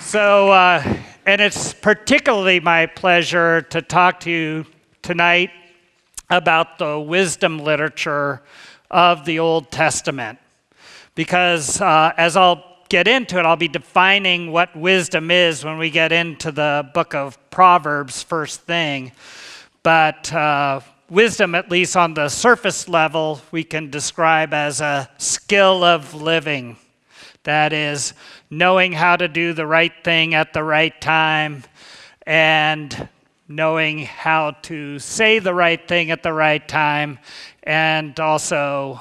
And it's particularly my pleasure to talk to you tonight about the wisdom literature of the Old Testament. Because as I'll get into it, I'll be defining what wisdom is when we get into the book of Proverbs first thing. But wisdom, at least on the surface level, we can describe as a skill of living. That is, knowing how to do the right thing at the right time and knowing how to say the right thing at the right time and also,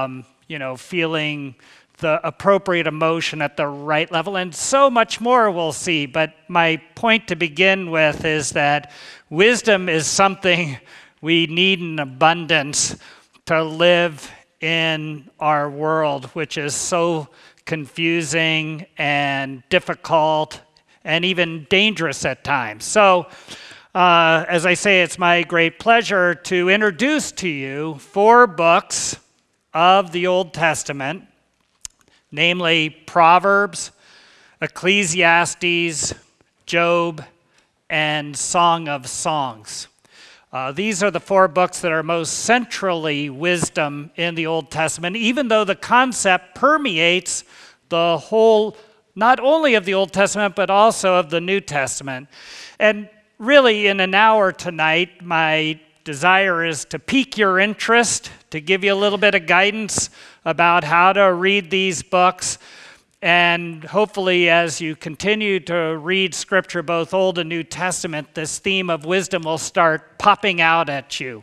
feeling the appropriate emotion at the right level, and so much more we'll see. But my point to begin with is that wisdom is something we need in abundance to live in our world, which is so confusing and difficult and even dangerous at times. So, as I say, it's my great pleasure to introduce to you 4 books of the Old Testament, namely Proverbs, Ecclesiastes, Job, and Song of Songs. These are the 4 books that are most centrally wisdom in the Old Testament, even though the concept permeates the whole, not only of the Old Testament, but also of the New Testament. And really, in an hour tonight, my desire is to pique your interest, to give you a little bit of guidance about how to read these books. And hopefully, as you continue to read Scripture, both Old and New Testament, this theme of wisdom will start popping out at you.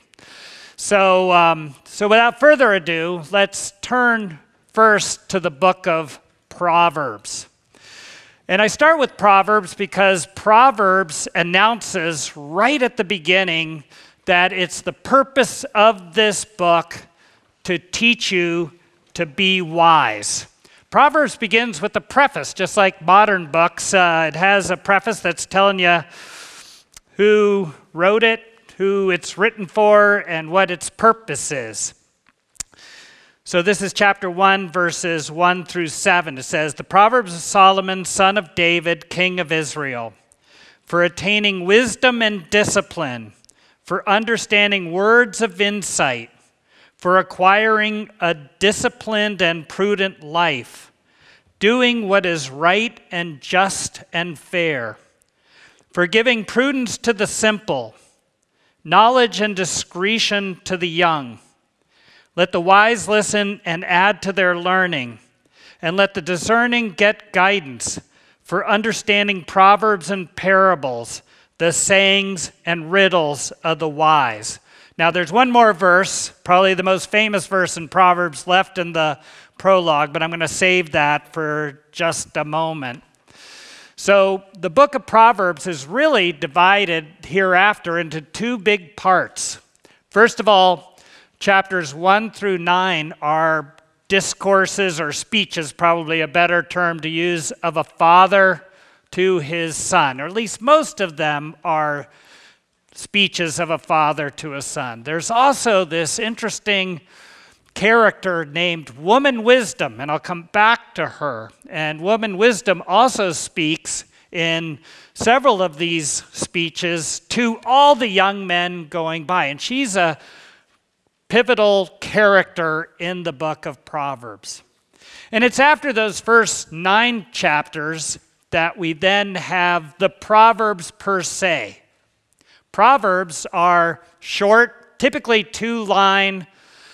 So without further ado, let's turn first to the book of Proverbs. And I start with Proverbs because Proverbs announces right at the beginning that it's the purpose of this book to teach you to be wise. Proverbs begins with a preface, just like modern books. It has a preface that's telling you who wrote it, who it's written for, and what its purpose is. So this is chapter 1, verses 1 through 7. It says, "The Proverbs of Solomon, son of David, king of Israel, for attaining wisdom and discipline, for understanding words of insight, for acquiring a disciplined and prudent life, doing what is right and just and fair, for giving prudence to the simple, knowledge and discretion to the young. Let the wise listen and add to their learning, and let the discerning get guidance, for understanding proverbs and parables, the sayings and riddles of the wise." Now there's one more verse, probably the most famous verse in Proverbs left in the prologue, but I'm going to save that for just a moment. So the book of Proverbs is really divided hereafter into 2 big parts. First of all, chapters 1 through 9 are discourses or speeches, probably a better term to use, of a father to his son, or at least most of them are speeches of a father to a son. There's also this interesting character named Woman Wisdom, and I'll come back to her. And Woman Wisdom also speaks in several of these speeches to all the young men going by, and she's a pivotal character in the book of Proverbs. And it's after those first 9 chapters that we then have the Proverbs per se. Proverbs are short, typically 2-line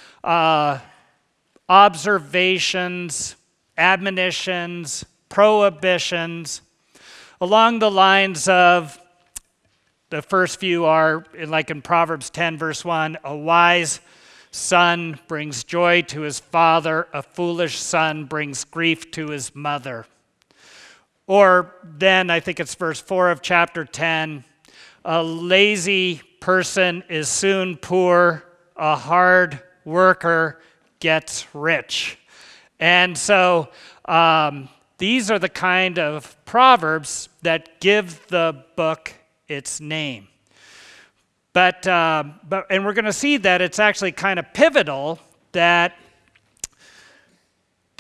observations, admonitions, prohibitions, along the lines of the first few are, like in Proverbs 10, verse 1, "A wise son brings joy to his father, a foolish son brings grief to his mother." Or then, I think it's verse 4 of chapter 10, "A lazy person is soon poor, a hard worker gets rich." And so these are the kind of proverbs that give the book its name. But we're going to see that it's actually kind of pivotal that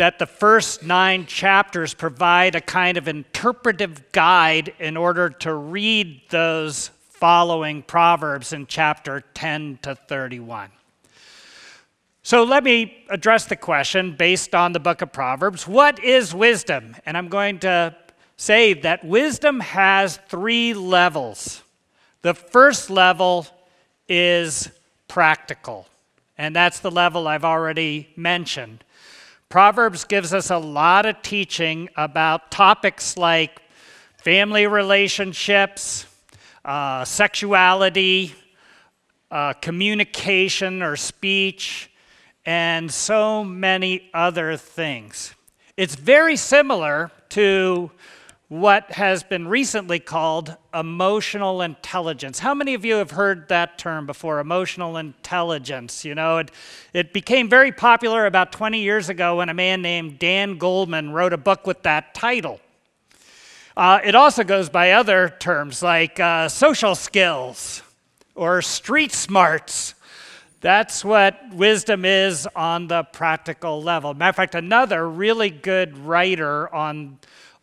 that the first 9 chapters provide a kind of interpretive guide in order to read those following Proverbs in chapter 10 to 31. So let me address the question based on the book of Proverbs. What is wisdom? And I'm going to say that wisdom has 3 levels. The first level is practical, and that's the level I've already mentioned. Proverbs gives us a lot of teaching about topics like family relationships, sexuality, communication or speech, and so many other things. It's very similar to what has been recently called emotional intelligence. How many of you have heard that term before, emotional intelligence? You know, it became very popular about 20 years ago when a man named Dan Goleman wrote a book with that title. It also goes by other terms like social skills or street smarts. That's what wisdom is on the practical level. Matter of fact, another really good writer on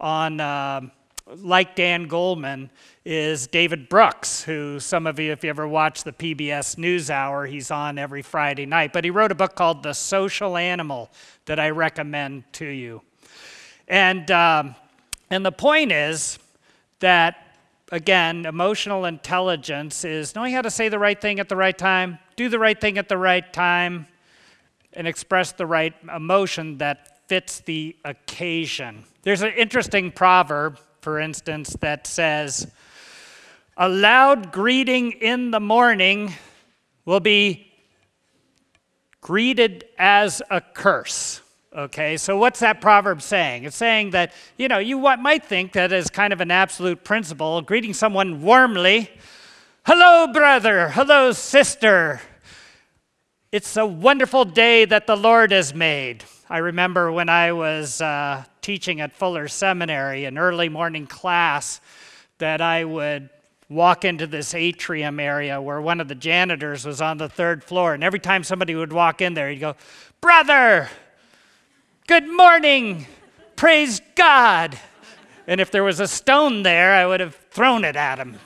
like Dan Goleman is David Brooks, who some of you, if you ever watch the PBS NewsHour, he's on every Friday night. But he wrote a book called The Social Animal that I recommend to you. And the point is that, again, emotional intelligence is knowing how to say the right thing at the right time, do the right thing at the right time, and express the right emotion that fits the occasion. There's an interesting proverb, for instance, that says, "A loud greeting in the morning will be greeted as a curse." Okay, so what's that proverb saying? It's saying that, you might think that as kind of an absolute principle, greeting someone warmly, "Hello, brother, hello, sister. It's a wonderful day that the Lord has made." I remember when I was teaching at Fuller Seminary, an early morning class, that I would walk into this atrium area where one of the janitors was on the 3rd floor, and every time somebody would walk in there, he'd go, "Brother, good morning, praise God." And if there was a stone there, I would have thrown it at him.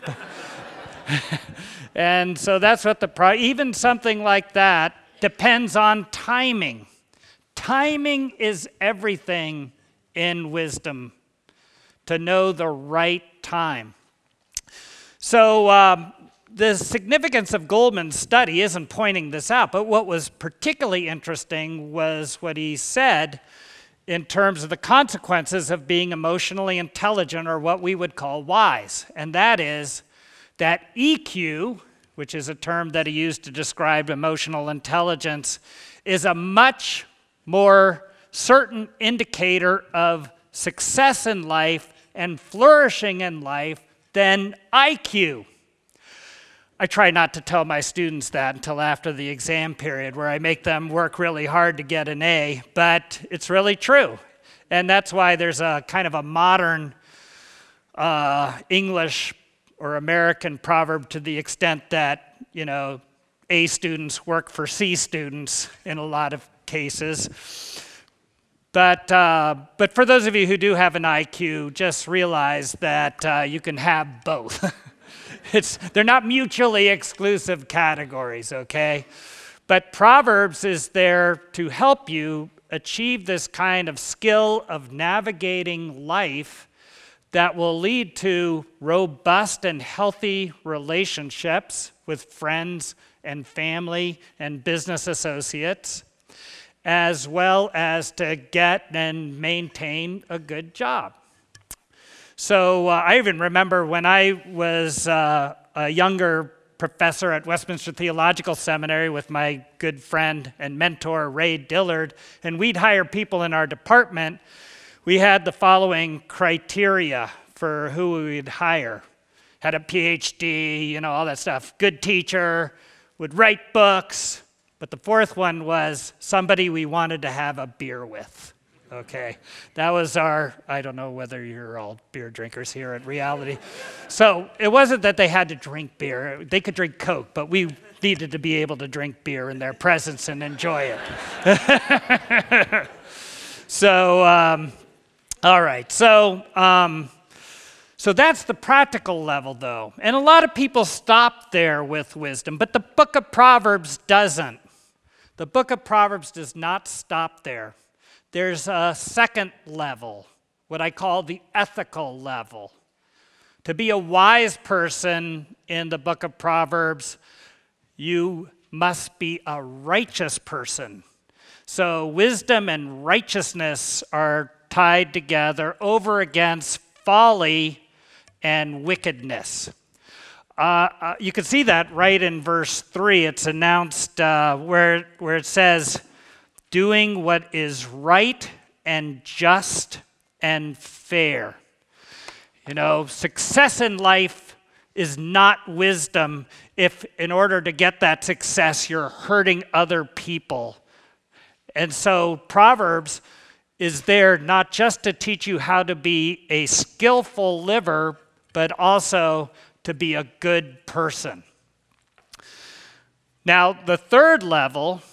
And so that's what even something like that depends on timing. Timing is everything in wisdom, to know the right time. So the significance of Goleman's study isn't pointing this out, but what was particularly interesting was what he said in terms of the consequences of being emotionally intelligent, or what we would call wise. And that is that EQ, which is a term that he used to describe emotional intelligence, is a much more certain indicator of success in life and flourishing in life than IQ. I try not to tell my students that until after the exam period, where I make them work really hard to get an A, but it's really true. And that's why there's a kind of a modern English or American proverb to the extent that, A students work for C students in a lot of cases. But for those of you who do have an IQ, just realize that you can have both. They're not mutually exclusive categories, okay? But Proverbs is there to help you achieve this kind of skill of navigating life that will lead to robust and healthy relationships with friends and family and business associates, as well as to get and maintain a good job. So I even remember when I was a younger professor at Westminster Theological Seminary with my good friend and mentor, Ray Dillard, and we'd hire people in our department. We had the following criteria for who we would hire. Had a PhD, all that stuff. Good teacher, would write books. But the 4th one was somebody we wanted to have a beer with. Okay, that was I don't know whether you're all beer drinkers here at Reality. So it wasn't that they had to drink beer. They could drink Coke, but we needed to be able to drink beer in their presence and enjoy it. So, all right. So that's the practical level, though. And a lot of people stop there with wisdom, but the book of Proverbs doesn't. The book of Proverbs does not stop there. There's a second level, what I call the ethical level. To be a wise person in the book of Proverbs, you must be a righteous person. So wisdom and righteousness are tied together over against folly and wickedness. You can see that right in verse 3. It's announced where it says, doing what is right and just and fair. You know, success in life is not wisdom if in order to get that success, you're hurting other people. And so Proverbs is there not just to teach you how to be a skillful liver, but also to be a good person. Now, the third level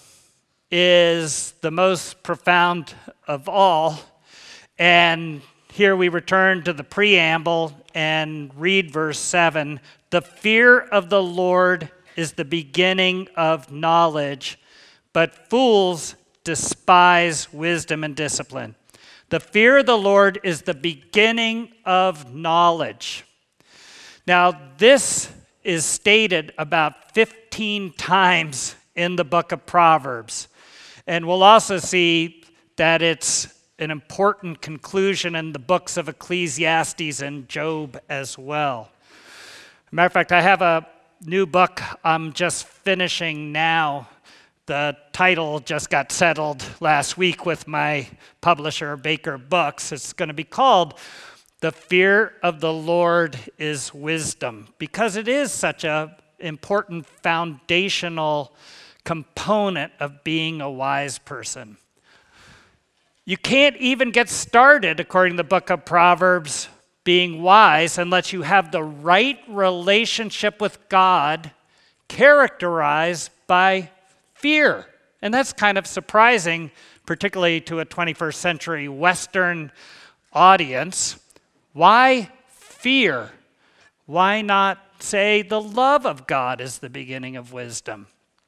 is the most profound of all, and here we return to the preamble and read verse 7. The fear of the Lord is the beginning of knowledge, but fools despise wisdom and discipline. The fear of the Lord is the beginning of knowledge. Now, this is stated about 15 times in the book of Proverbs. And we'll also see that it's an important conclusion in the books of Ecclesiastes and Job as well. As a matter of fact, I have a new book I'm just finishing now. The title just got settled last week with my publisher, Baker Books. It's going to be called The Fear of the Lord is Wisdom, because it is such an important foundational component of being a wise person. You can't even get started, according to the book of Proverbs, being wise unless you have the right relationship with God characterized by fear. And that's kind of surprising, particularly to a 21st century Western audience. Why fear? Why not say the love of God is the beginning of wisdom?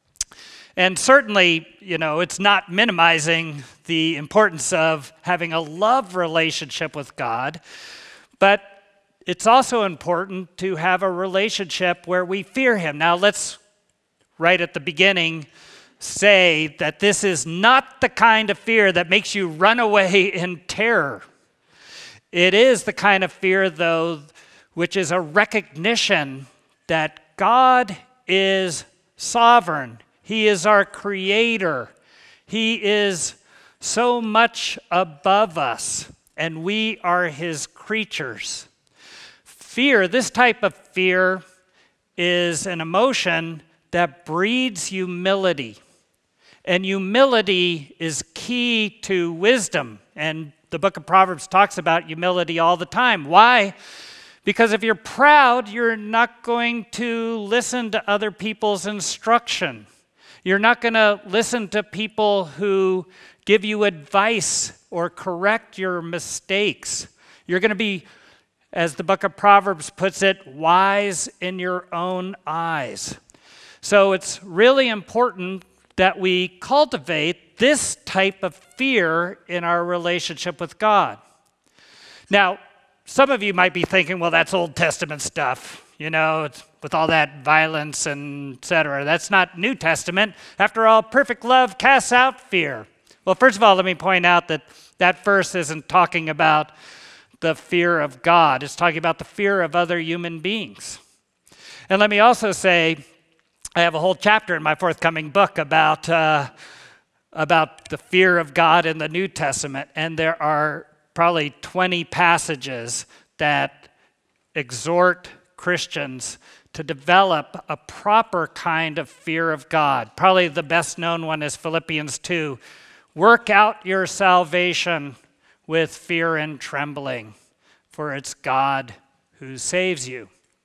And certainly, you know, it's not minimizing the importance of having a love relationship with God, but it's also important to have a relationship where we fear Him. Now, let's, right at the beginning, say that this is not the kind of fear that makes you run away in terror. It is the kind of fear, though, which is a recognition that God is sovereign. He is our creator. He is so much above us, and we are His creatures. Fear, this type of fear, is an emotion that breeds humility. And humility is key to wisdom. And the book of Proverbs talks about humility all the time. Why? Because if you're proud, you're not going to listen to other people's instruction. You're not going to listen to people who give you advice or correct your mistakes. You're going to be, as the book of Proverbs puts it, wise in your own eyes. So it's really important that we cultivate this type of fear in our relationship with God. Now, some of you might be thinking, well, that's Old Testament stuff, you know, with all that violence and et cetera. That's not New Testament. After all, perfect love casts out fear. Well, first of all, let me point out that that verse isn't talking about the fear of God. It's talking about the fear of other human beings. And let me also say, I have a whole chapter in my forthcoming book about the fear of God in the New Testament, and there are probably 20 passages that exhort Christians to develop a proper kind of fear of God. Probably the best known one is Philippians 2. Work out your salvation with fear and trembling, for it's God who saves you.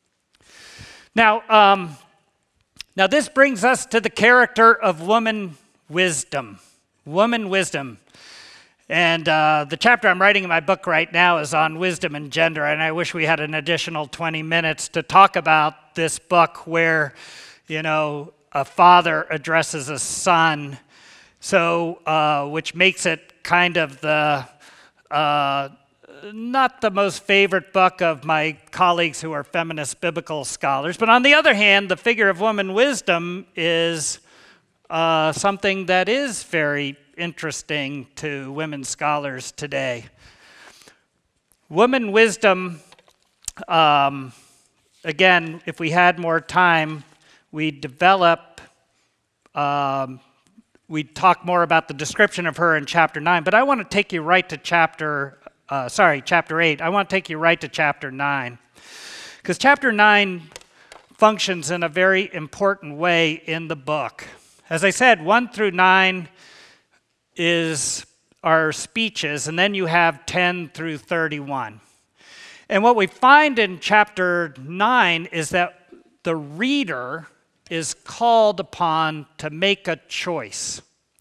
Now this brings us to the character of woman wisdom. Woman wisdom. And the chapter I'm writing in my book right now is on wisdom and gender, and I wish we had an additional 20 minutes to talk about this book where, a father addresses a son, which makes it kind of the not the most favorite book of my colleagues who are feminist biblical scholars. But on the other hand, the figure of woman wisdom is something that is very interesting to women scholars today. Woman wisdom, again, if we had more time, we'd talk more about the description of her in chapter 9, but I want to take you right to chapter 8. I want to take you right to chapter 9, because chapter 9 functions in a very important way in the book. As I said, 1 through 9 are speeches, and then you have 10 through 31. And what we find in chapter 9 is that the reader is called upon to make a choice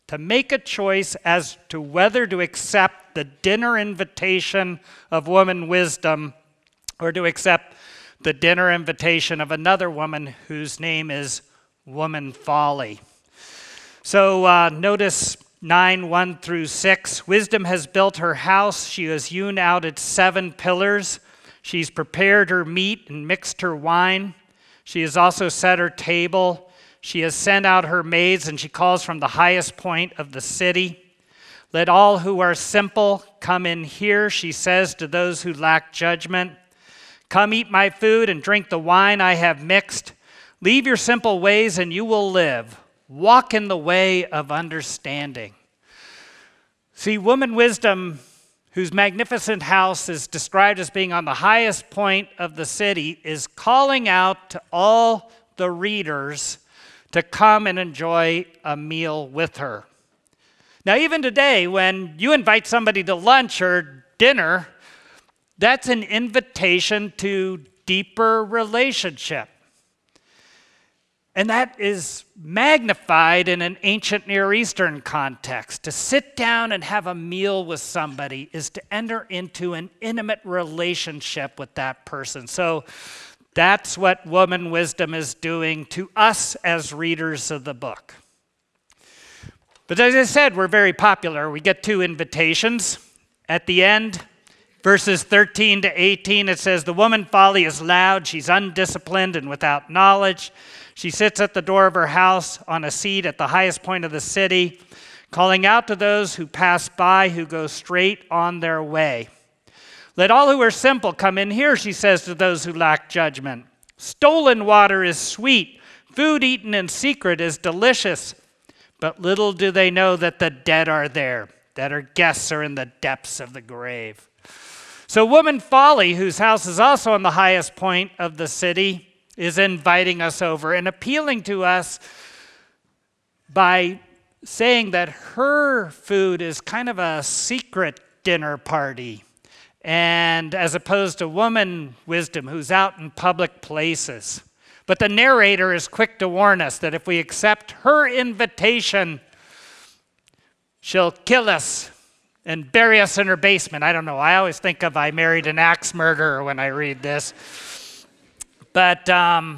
as to whether to accept the dinner invitation of woman wisdom or to accept the dinner invitation of another woman whose name is woman folly. So notice 9, 1 through 6. Wisdom has built her house. She has hewn out its 7 pillars. She's prepared her meat and mixed her wine. She has also set her table. She has sent out her maids, and she calls from the highest point of the city. Let all who are simple come in here, she says to those who lack judgment. Come eat my food and drink the wine I have mixed. Leave your simple ways and you will live. Walk in the way of understanding. See, woman wisdom, whose magnificent house is described as being on the highest point of the city, is calling out to all the readers to come and enjoy a meal with her. Now, even today, when you invite somebody to lunch or dinner, that's an invitation to deeper relationship. And that is magnified in an ancient Near Eastern context. To sit down and have a meal with somebody is to enter into an intimate relationship with that person. So that's what woman wisdom is doing to us as readers of the book. But as I said, we're very popular. We get 2 invitations. At the end, verses 13 to 18, it says, "The woman folly is loud, she's undisciplined and without knowledge. She sits at the door of her house on a seat at the highest point of the city, calling out to those who pass by, who go straight on their way. Let all who are simple come in here, she says to those who lack judgment. Stolen water is sweet, food eaten in secret is delicious. But little do they know that the dead are there, that her guests are in the depths of the grave." So woman folly, whose house is also on the highest point of the city, is inviting us over and appealing to us by saying that her food is kind of a secret dinner party, and as opposed to woman wisdom, who's out in public places. But the narrator is quick to warn us that if we accept her invitation, she'll kill us and bury us in her basement. I don't know. I always think of I Married an Axe Murderer when I read this. But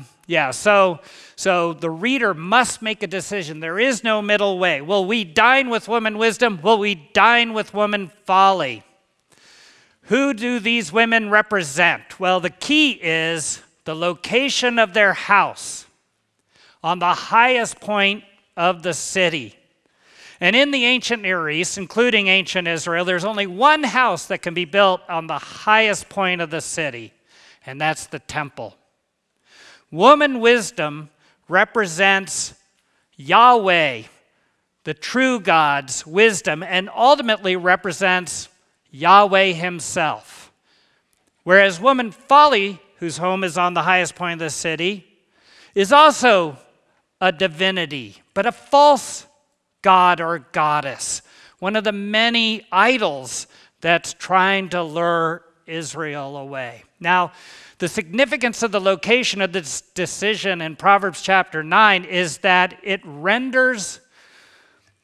so the reader must make a decision. There is no middle way. Will we dine with woman wisdom? Will we dine with woman folly? Who do these women represent? Well, the key is the location of their house on the highest point of the city. And in the ancient Near East, including ancient Israel, there's only one house that can be built on the highest point of the city, and that's the temple. Woman wisdom represents Yahweh, the true God's wisdom, and ultimately represents Yahweh himself. Whereas woman folly, whose home is on the highest point of the city, is also a divinity, but a false god or goddess, one of the many idols that's trying to lure Israel away. Now, the significance of the location of this decision in Proverbs chapter 9 is that it renders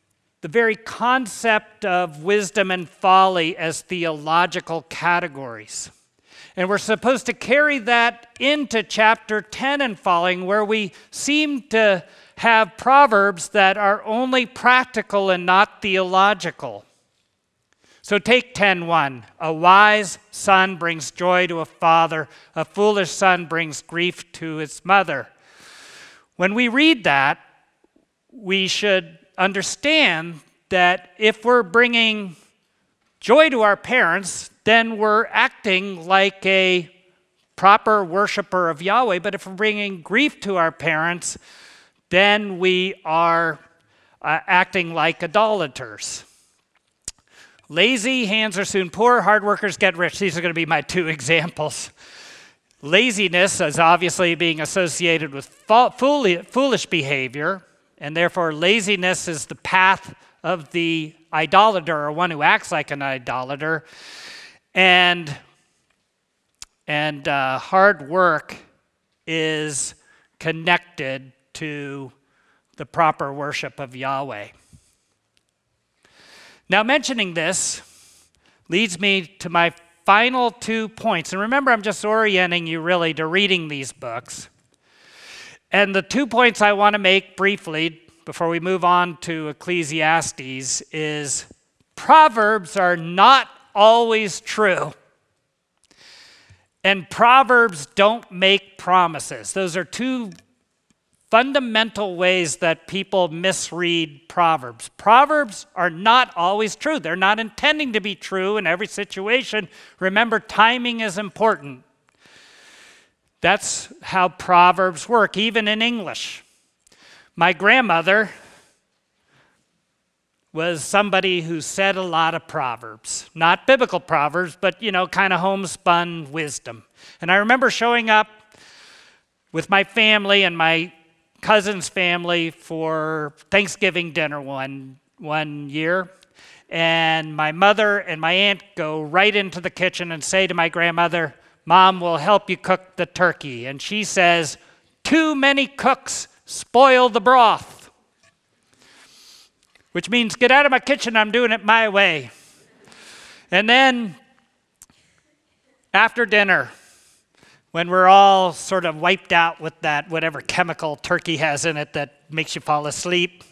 the very concept of wisdom and folly as theological categories. And we're supposed to carry that into chapter 10 and following, where we seem to have proverbs that are only practical and not theological. So take 10:1. A wise son brings joy to a father. A foolish son brings grief to his mother. When we read that, we should understand that if we're bringing joy to our parents, then we're acting like a proper worshiper of Yahweh. But if we're bringing grief to our parents, then we are acting like idolaters. Lazy hands are soon poor, hard workers get rich. These are going to be my two examples. Laziness is obviously being associated with foolish behavior, and therefore laziness is the path of the idolater, or one who acts like an idolater. And hard work is connected to the proper worship of Yahweh. Now, mentioning this leads me to my final 2 points. And remember, I'm just orienting you really to reading these books. And the 2 points I want to make briefly before we move on to Ecclesiastes is Proverbs are not always true. And Proverbs don't make promises. Those are two fundamental ways that people misread Proverbs. Proverbs are not always true. They're not intending to be true in every situation. Remember, timing is important. That's how Proverbs work, even in English. My grandmother was somebody who said a lot of proverbs. Not biblical proverbs, but, kind of homespun wisdom. And I remember showing up with my family and my cousin's family for Thanksgiving dinner one year. And my mother and my aunt go right into the kitchen and say to my grandmother, "Mom will help you cook the turkey." And she says, "Too many cooks spoil the broth." Which means, get out of my kitchen, I'm doing it my way. And then after dinner, when we're all sort of wiped out with that whatever chemical turkey has in it that makes you fall asleep,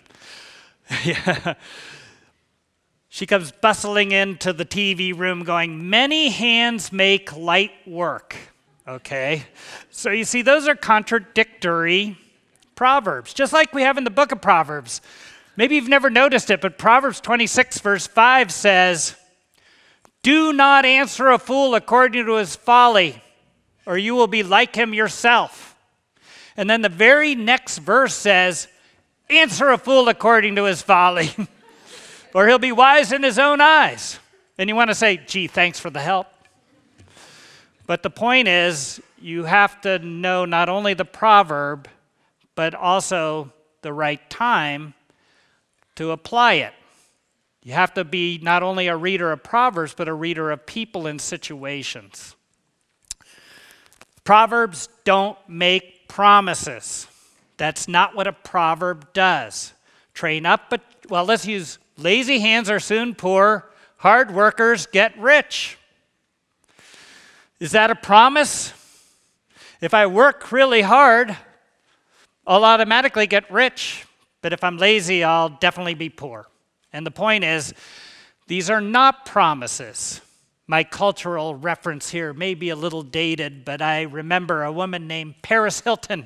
she comes bustling into the TV room going, "Many hands make light work." Okay? So you see, those are contradictory proverbs, just like we have in the book of Proverbs. Maybe you've never noticed it, but Proverbs 26 verse 5 says, "Do not answer a fool according to his folly, or you will be like him yourself." And then the very next verse says, "Answer a fool according to his folly, or he'll be wise in his own eyes." And you want to say, "Gee, thanks for the help." But the point is, you have to know not only the proverb, but also the right time to apply it. You have to be not only a reader of Proverbs, but a reader of people and situations. Proverbs don't make promises. That's not what a proverb does. Train up, but, let's use lazy hands are soon poor, hard workers get rich. Is that a promise? If I work really hard, I'll automatically get rich. But if I'm lazy, I'll definitely be poor. And the point is, these are not promises. My cultural reference here may be a little dated, but I remember a woman named Paris Hilton,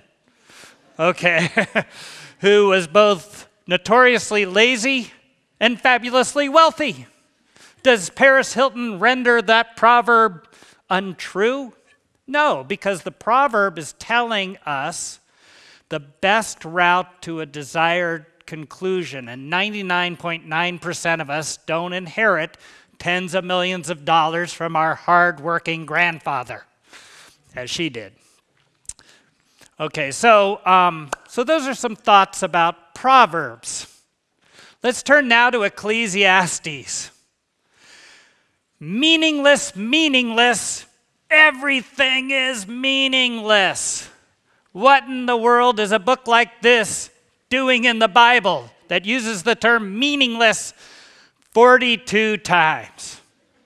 who was both notoriously lazy and fabulously wealthy. Does Paris Hilton render that proverb untrue? No, because the proverb is telling us the best route to a desired conclusion, and 99.9% of us don't inherit tens of millions of dollars from our hard-working grandfather, as she did. Okay, so those are some thoughts about Proverbs. Let's turn now to Ecclesiastes. Meaningless, meaningless, everything is meaningless. What in the world is a book like this doing in the Bible? that uses the term meaningless 42 times.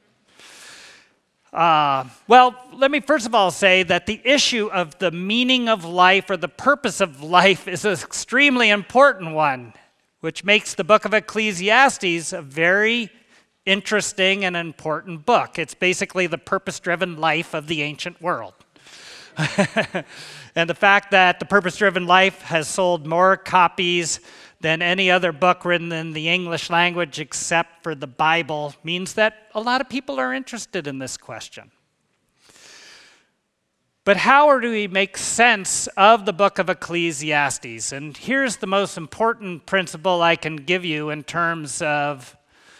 Well, let me first of all say that the issue of the meaning of life or the purpose of life is an extremely important one, which makes the book of Ecclesiastes a very interesting and important book. It's basically the purpose-driven life of the ancient world. And the fact that the purpose-driven life has sold more copies than any other book written in the English language except for the Bible means that a lot of people are interested in this question. But how do we make sense of the book of Ecclesiastes? And here's the most important principle I can give you in terms of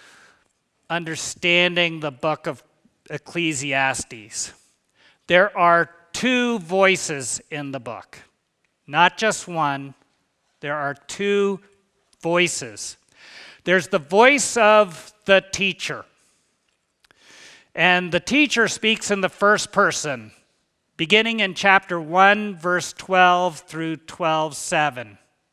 understanding the book of Ecclesiastes. There are two voices in the book, not just one. There are two voices. There's the voice of the teacher. And the teacher speaks in the first person, beginning in chapter 1, verse 12 through 12:7.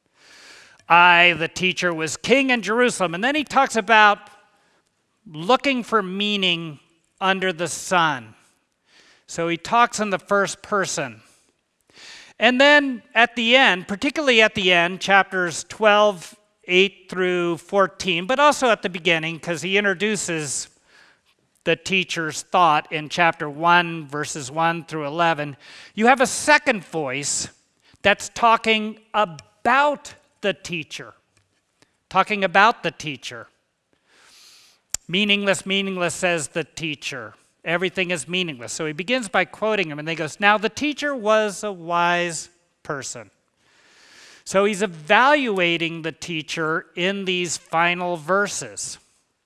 I, the teacher, was king in Jerusalem. And then he talks about looking for meaning under the sun. So he talks in the first person. And then at the end, particularly at the end, chapters 12, 8 through 14, but also at the beginning, because he introduces the teacher's thought in chapter 1, verses 1 through 11, you have a second voice that's talking about the teacher. Talking about the teacher. Meaningless, meaningless, says the teacher. Everything is meaningless. So he begins by quoting him, and then he goes, now the teacher was a wise person. So he's evaluating the teacher in these final verses.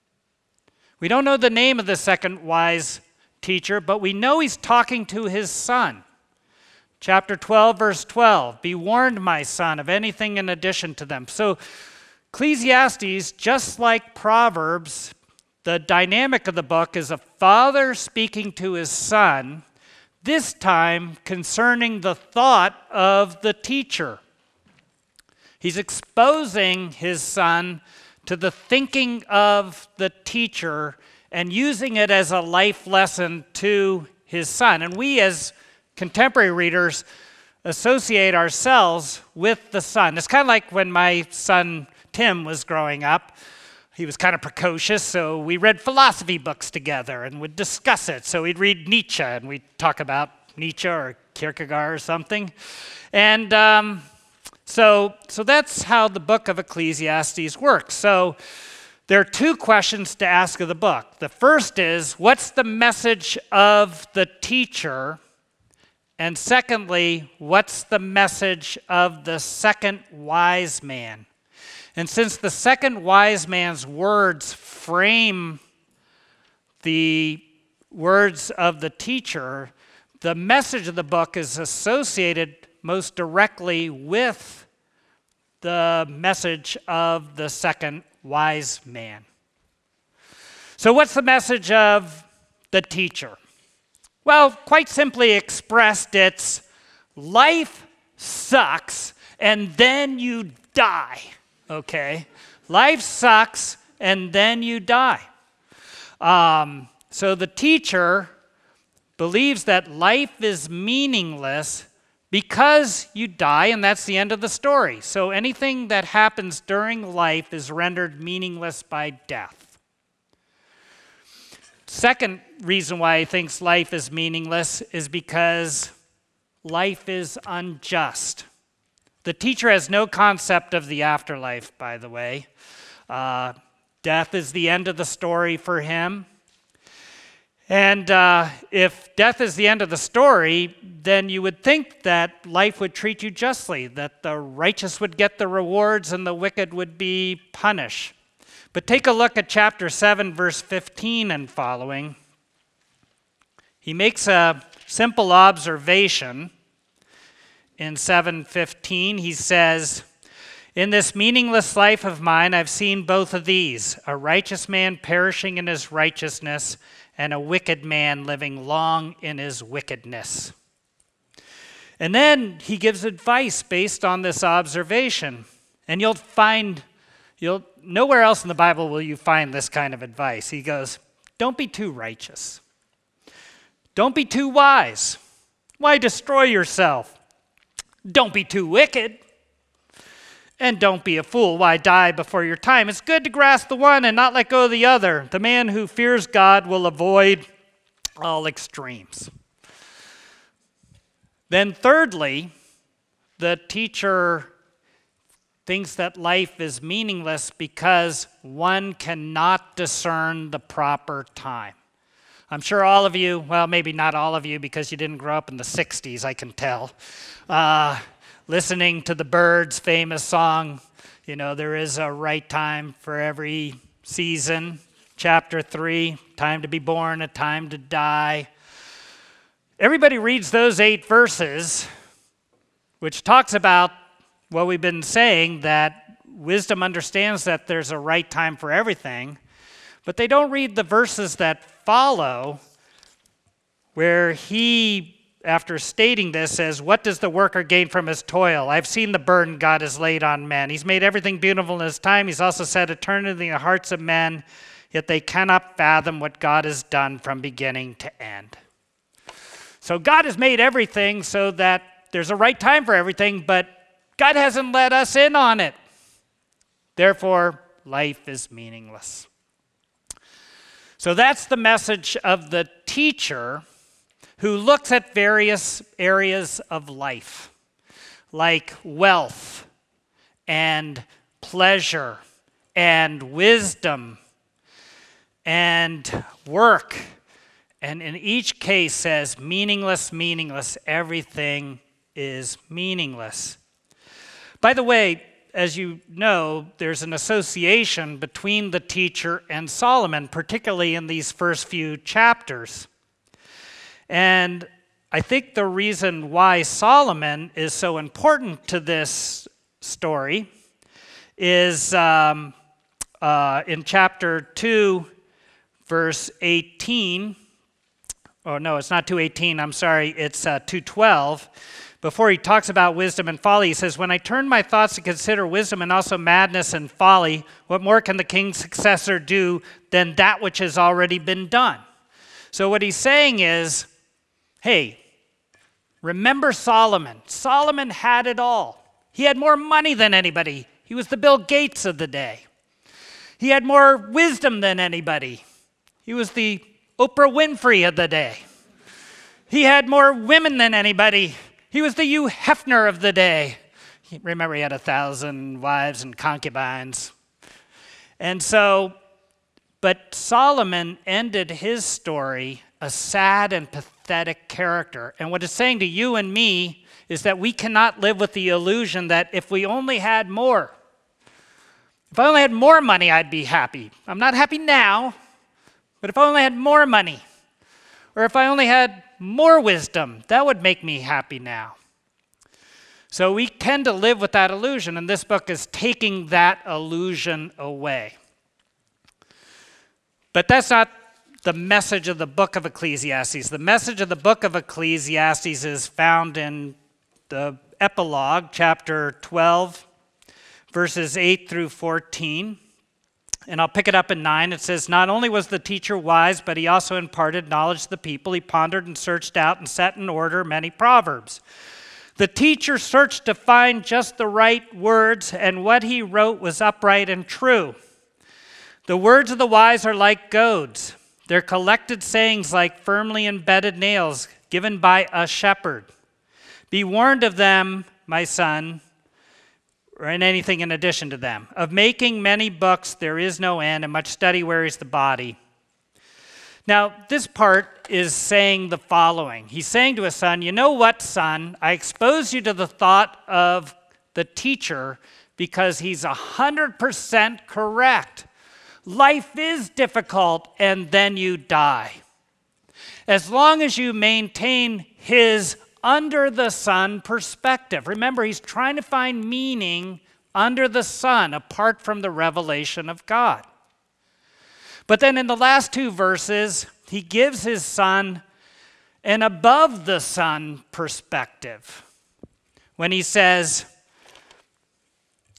We don't know the name of the second wise teacher, but we know he's talking to his son. Chapter 12, verse 12, be warned, my son, of anything in addition to them. So Ecclesiastes, just like Proverbs, the dynamic of the book is a father speaking to his son, this time concerning the thought of the teacher. He's exposing his son to the thinking of the teacher and using it as a life lesson to his son. And we as contemporary readers associate ourselves with the son. It's kind of like when my son Tim was growing up. He was kind of precocious, so we read philosophy books together and would discuss it. So we'd read Nietzsche, and we'd talk about Nietzsche or Kierkegaard or something. And so that's how the book of Ecclesiastes works. So there are two questions to ask of the book. The first is, what's the message of the teacher? And secondly, what's the message of the second wise man? And since the second wise man's words frame the words of the teacher, the message of the book is associated most directly with the message of the second wise man. So what's the message of the teacher? Well, quite simply expressed, it's life sucks and then you die. Okay, life sucks, and then you die. So the teacher believes that life is meaningless because you die, and that's the end of the story. So anything that happens during life is rendered meaningless by death. Second reason why he thinks life is meaningless is because life is unjust. The teacher has no concept of the afterlife, by the way. Death is the end of the story for him. And if death is the end of the story, then you would think that life would treat you justly, that the righteous would get the rewards and the wicked would be punished. But take a look at chapter 7, verse 15 and following. He makes a simple observation. In 7:15, he says, in this meaningless life of mine, I've seen both of these, a righteous man perishing in his righteousness and a wicked man living long in his wickedness. And then he gives advice based on this observation. And you'll find Nowhere else in the Bible will you find this kind of advice. He goes, don't be too righteous. Don't be too wise. Why destroy yourself? Don't be too wicked. And don't be a fool. Why die before your time? It's good to grasp the one and not let go of the other. The man who fears God will avoid all extremes. Then thirdly, the teacher thinks that life is meaningless because one cannot discern the proper time. I'm sure all of you, well, maybe not all of you because you didn't grow up in the 60s, I can tell, listening to the Byrds' famous song, there is a right time for every season. Chapter 3, time to be born, a time to die. Everybody reads those 8 verses, which talks about what we've been saying, that wisdom understands that there's a right time for everything, but they don't read the verses that follow, where he, after stating this, says, what does the worker gain from his toil? I've seen the burden God has laid on men. He's made everything beautiful in his time. He's also set eternity in the hearts of men, yet they cannot fathom what God has done from beginning to end. So God has made everything so that there's a right time for everything, but God hasn't let us in on it. Therefore, life is meaningless. So that's the message of the teacher who looks at various areas of life, like wealth and pleasure and wisdom and work. And in each case says, meaningless, meaningless, everything is meaningless. By the way, as you know, there's an association between the teacher and Solomon, particularly in these first few chapters. And I think the reason why Solomon is so important to this story is in chapter 2, verse 18. Oh, no, it's not 2:18. I'm sorry. It's 2:12. Before he talks about wisdom and folly, he says, when I turn my thoughts to consider wisdom and also madness and folly, what more can the king's successor do than that which has already been done? So what he's saying is, hey, remember Solomon. Solomon had it all. He had more money than anybody. He was the Bill Gates of the day. He had more wisdom than anybody. He was the Oprah Winfrey of the day. He had more women than anybody. He was the Hugh Hefner of the day. Remember, he had 1,000 wives and concubines. And so, but Solomon ended his story a sad and pathetic character. And what it's saying to you and me is that we cannot live with the illusion that if we only had more, if I only had more money, I'd be happy. I'm not happy now, but if I only had more money, or if I only had more wisdom, that would make me happy now. So we tend to live with that illusion, and this book is taking that illusion away. But that's not the message of the book of Ecclesiastes. The message of the book of Ecclesiastes is found in the epilogue, chapter 12, verses 8 through 14. And I'll pick it up in 9. It says, not only was the teacher wise, but he also imparted knowledge to the people. He pondered and searched out and set in order many proverbs. The teacher searched to find just the right words, and what he wrote was upright and true. The words of the wise are like goads, their collected sayings like firmly embedded nails given by a shepherd. Be warned of them, my son, or in anything in addition to them. Of making many books there is no end, and much study wearies the body. Now, this part is saying the following. He's saying to his son, you know what, son? I expose you to the thought of the teacher because he's 100% correct. Life is difficult, and then you die. As long as you maintain his under the sun perspective. Remember, he's trying to find meaning under the sun, apart from the revelation of God. But then in the last 2 verses, he gives his son an above the sun perspective when he says,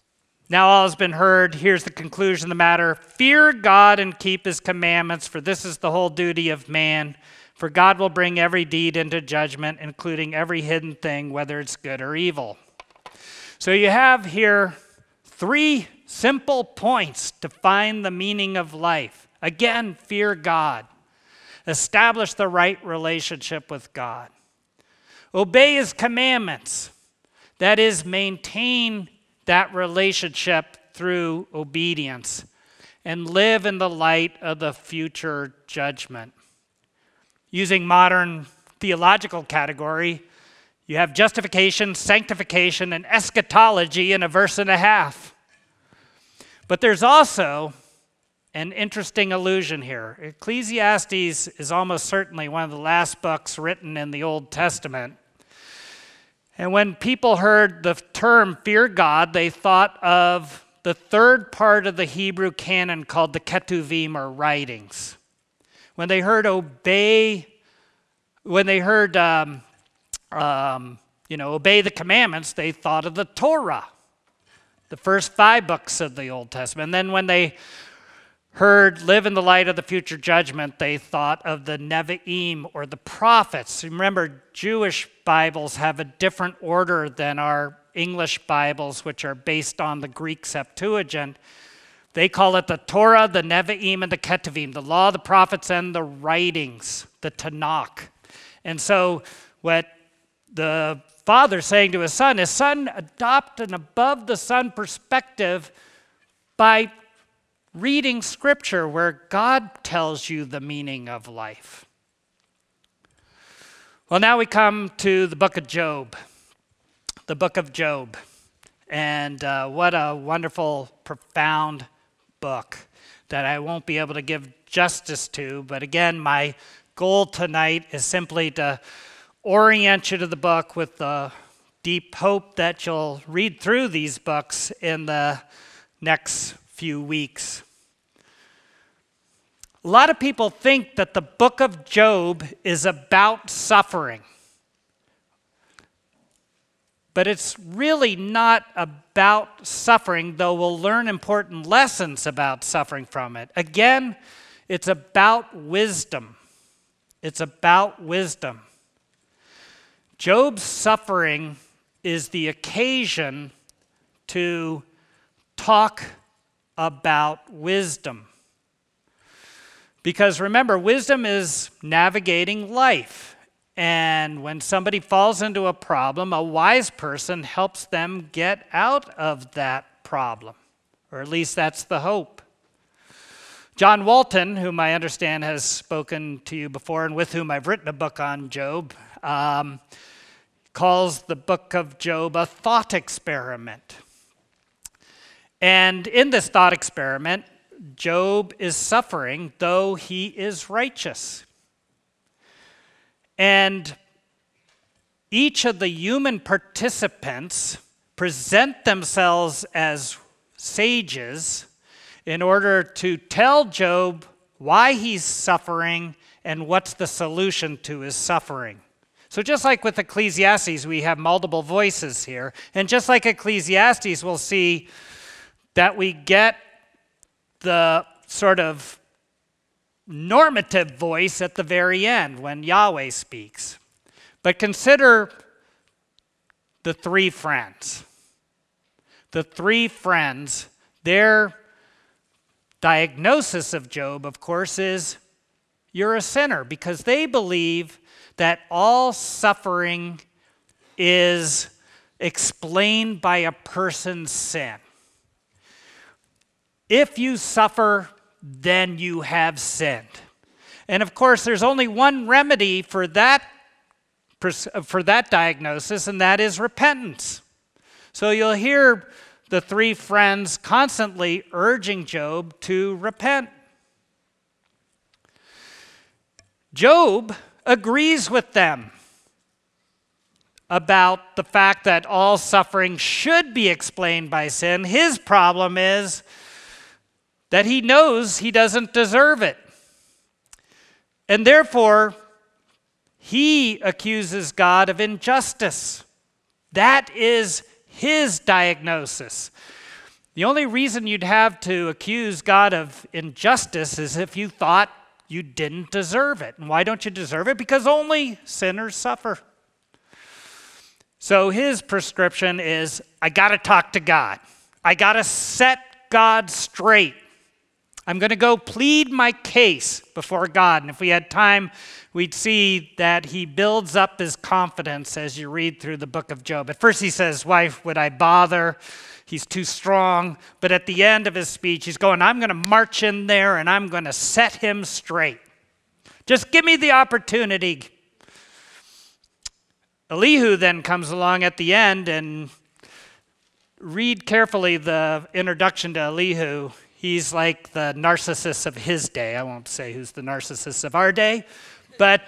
Now all has been heard. Here's the conclusion of the matter. Fear God and keep his commandments, for this is the whole duty of man. For God will bring every deed into judgment, including every hidden thing, whether it's good or evil. So you have here 3 simple points to find the meaning of life. Again, fear God. Establish the right relationship with God. Obey his commandments. That is, maintain that relationship through obedience and live in the light of the future judgment. Using modern theological category, you have justification, sanctification, and eschatology in a verse and a half. But there's also an interesting allusion here. Ecclesiastes is almost certainly one of the last books written in the Old Testament. And when people heard the term fear God, they thought of the third part of the Hebrew canon called the Ketuvim, or writings. When they heard obey the commandments, they thought of the Torah, the first 5 books of the Old Testament. And then when they heard live in the light of the future judgment, they thought of the Nevi'im, or the prophets. Remember, Jewish Bibles have a different order than our English Bibles, which are based on the Greek Septuagint. They call it the Torah, the Nevi'im, and the Ketuvim, the law, the prophets, and the writings, the Tanakh. And so what the father's saying to his son is, son, adopt an above-the-sun perspective by reading Scripture where God tells you the meaning of life. Well, now we come to the book of Job. The book of Job. And what a wonderful, profound book that I won't be able to give justice to. But again, my goal tonight is simply to orient you to the book with the deep hope that you'll read through these books in the next few weeks. A lot of people think that the book of Job is about suffering. But it's really not about suffering, though we'll learn important lessons about suffering from it. Again, it's about wisdom. It's about wisdom. Job's suffering is the occasion to talk about wisdom. Because remember, wisdom is navigating life. And when somebody falls into a problem, a wise person helps them get out of that problem. Or at least that's the hope. John Walton, whom I understand has spoken to you before and with whom I've written a book on Job, calls the book of Job a thought experiment. And in this thought experiment, Job is suffering, though he is righteous. And each of the human participants present themselves as sages in order to tell Job why he's suffering and what's the solution to his suffering. So just like with Ecclesiastes, we have multiple voices here. And just like Ecclesiastes, we'll see that we get the sort of normative voice at the very end when Yahweh speaks. But consider the 3 friends. The 3 friends, their diagnosis of Job, of course, is you're a sinner, because they believe that all suffering is explained by a person's sin. If you suffer, then you have sinned. And of course, there's only one remedy for that diagnosis, and that is repentance. So you'll hear the 3 friends constantly urging Job to repent. Job agrees with them about the fact that all suffering should be explained by sin. His problem is that he knows he doesn't deserve it. And therefore, he accuses God of injustice. That is his diagnosis. The only reason you'd have to accuse God of injustice is if you thought you didn't deserve it. And why don't you deserve it? Because only sinners suffer. So his prescription is, I got to talk to God. I got to set God straight. I'm going to go plead my case before God. And if we had time, we'd see that he builds up his confidence as you read through the book of Job. At first he says, why would I bother? He's too strong. But at the end of his speech, he's going, I'm going to march in there and I'm going to set him straight. Just give me the opportunity. Elihu then comes along at the end, and read carefully the introduction to Elihu. He's like the narcissist of his day. I won't say who's the narcissist of our day, but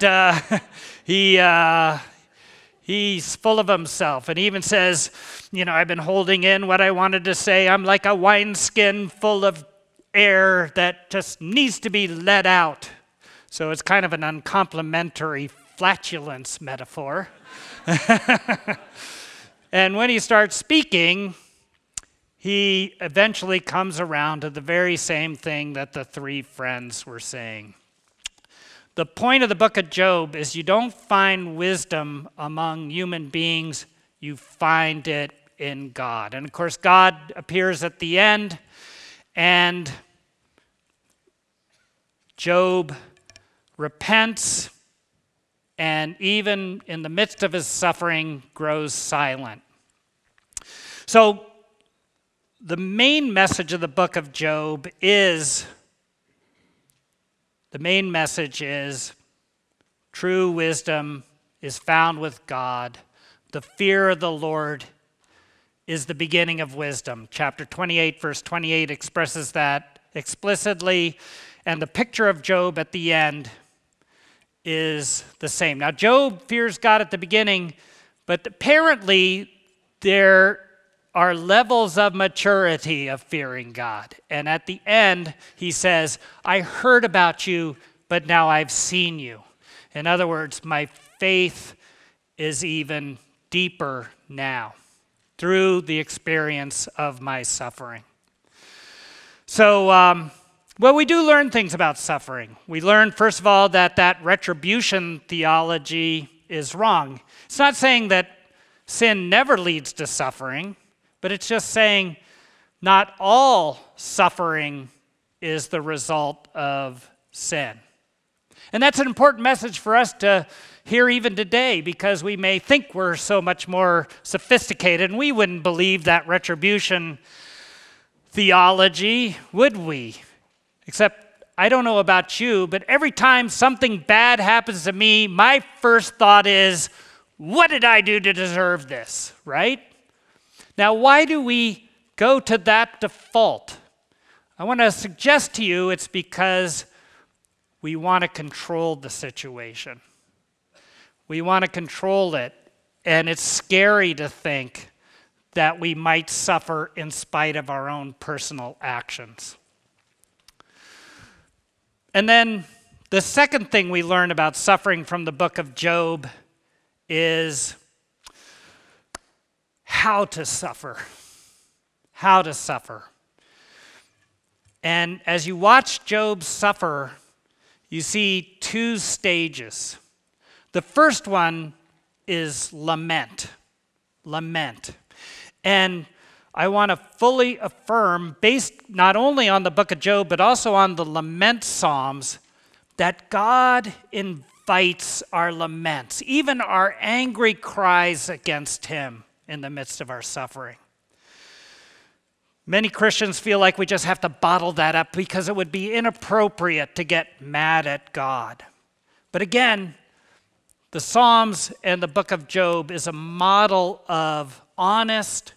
he's full of himself. And he even says, I've been holding in what I wanted to say. I'm like a wineskin full of air that just needs to be let out. So it's kind of an uncomplimentary flatulence metaphor. And when he starts speaking, he eventually comes around to the very same thing that the three friends were saying. The point of the book of Job is you don't find wisdom among human beings, you find it in God. And of course, God appears at the end, and Job repents, and even in the midst of his suffering, grows silent. So, the main message of the book of Job is, true wisdom is found with God. The fear of the Lord is the beginning of wisdom. Chapter 28, verse 28 expresses that explicitly, and the picture of Job at the end is the same. Now, Job fears God at the beginning, but apparently there are levels of maturity of fearing God. And at the end, he says, I heard about you, but now I've seen you. In other words, my faith is even deeper now through the experience of my suffering. So, we do learn things about suffering. We learn, first of all, that retribution theology is wrong. It's not saying that sin never leads to suffering, but it's just saying not all suffering is the result of sin. And that's an important message for us to hear even today, because we may think we're so much more sophisticated, and we wouldn't believe that retribution theology, would we? Except, I don't know about you, but every time something bad happens to me, my first thought is, what did I do to deserve this, right? Now, why do we go to that default? I want to suggest to you it's because we want to control the situation. We want to control it, and it's scary to think that we might suffer in spite of our own personal actions. And then the second thing we learn about suffering from the book of Job is how to suffer. How to suffer. And as you watch Job suffer, you see two stages. The first one is lament. Lament. And I want to fully affirm, based not only on the book of Job, but also on the lament psalms, that God invites our laments, even our angry cries against him in the midst of our suffering. Many Christians feel like we just have to bottle that up because it would be inappropriate to get mad at God. But again, the Psalms and the book of Job is a model of honest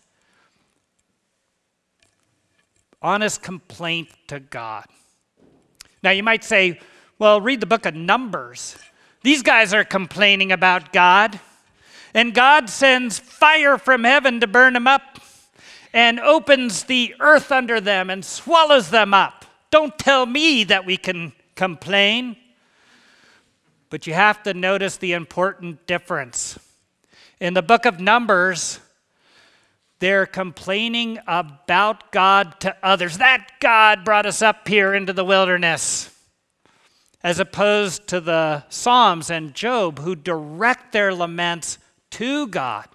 complaint to God. Now you might say, well, read the book of Numbers. These guys are complaining about God, and God sends fire from heaven to burn them up and opens the earth under them and swallows them up. Don't tell me that we can complain. But you have to notice the important difference. In the book of Numbers, They're complaining about God to others. That God brought us up here into the wilderness. As opposed to the Psalms and Job, who direct their laments to God.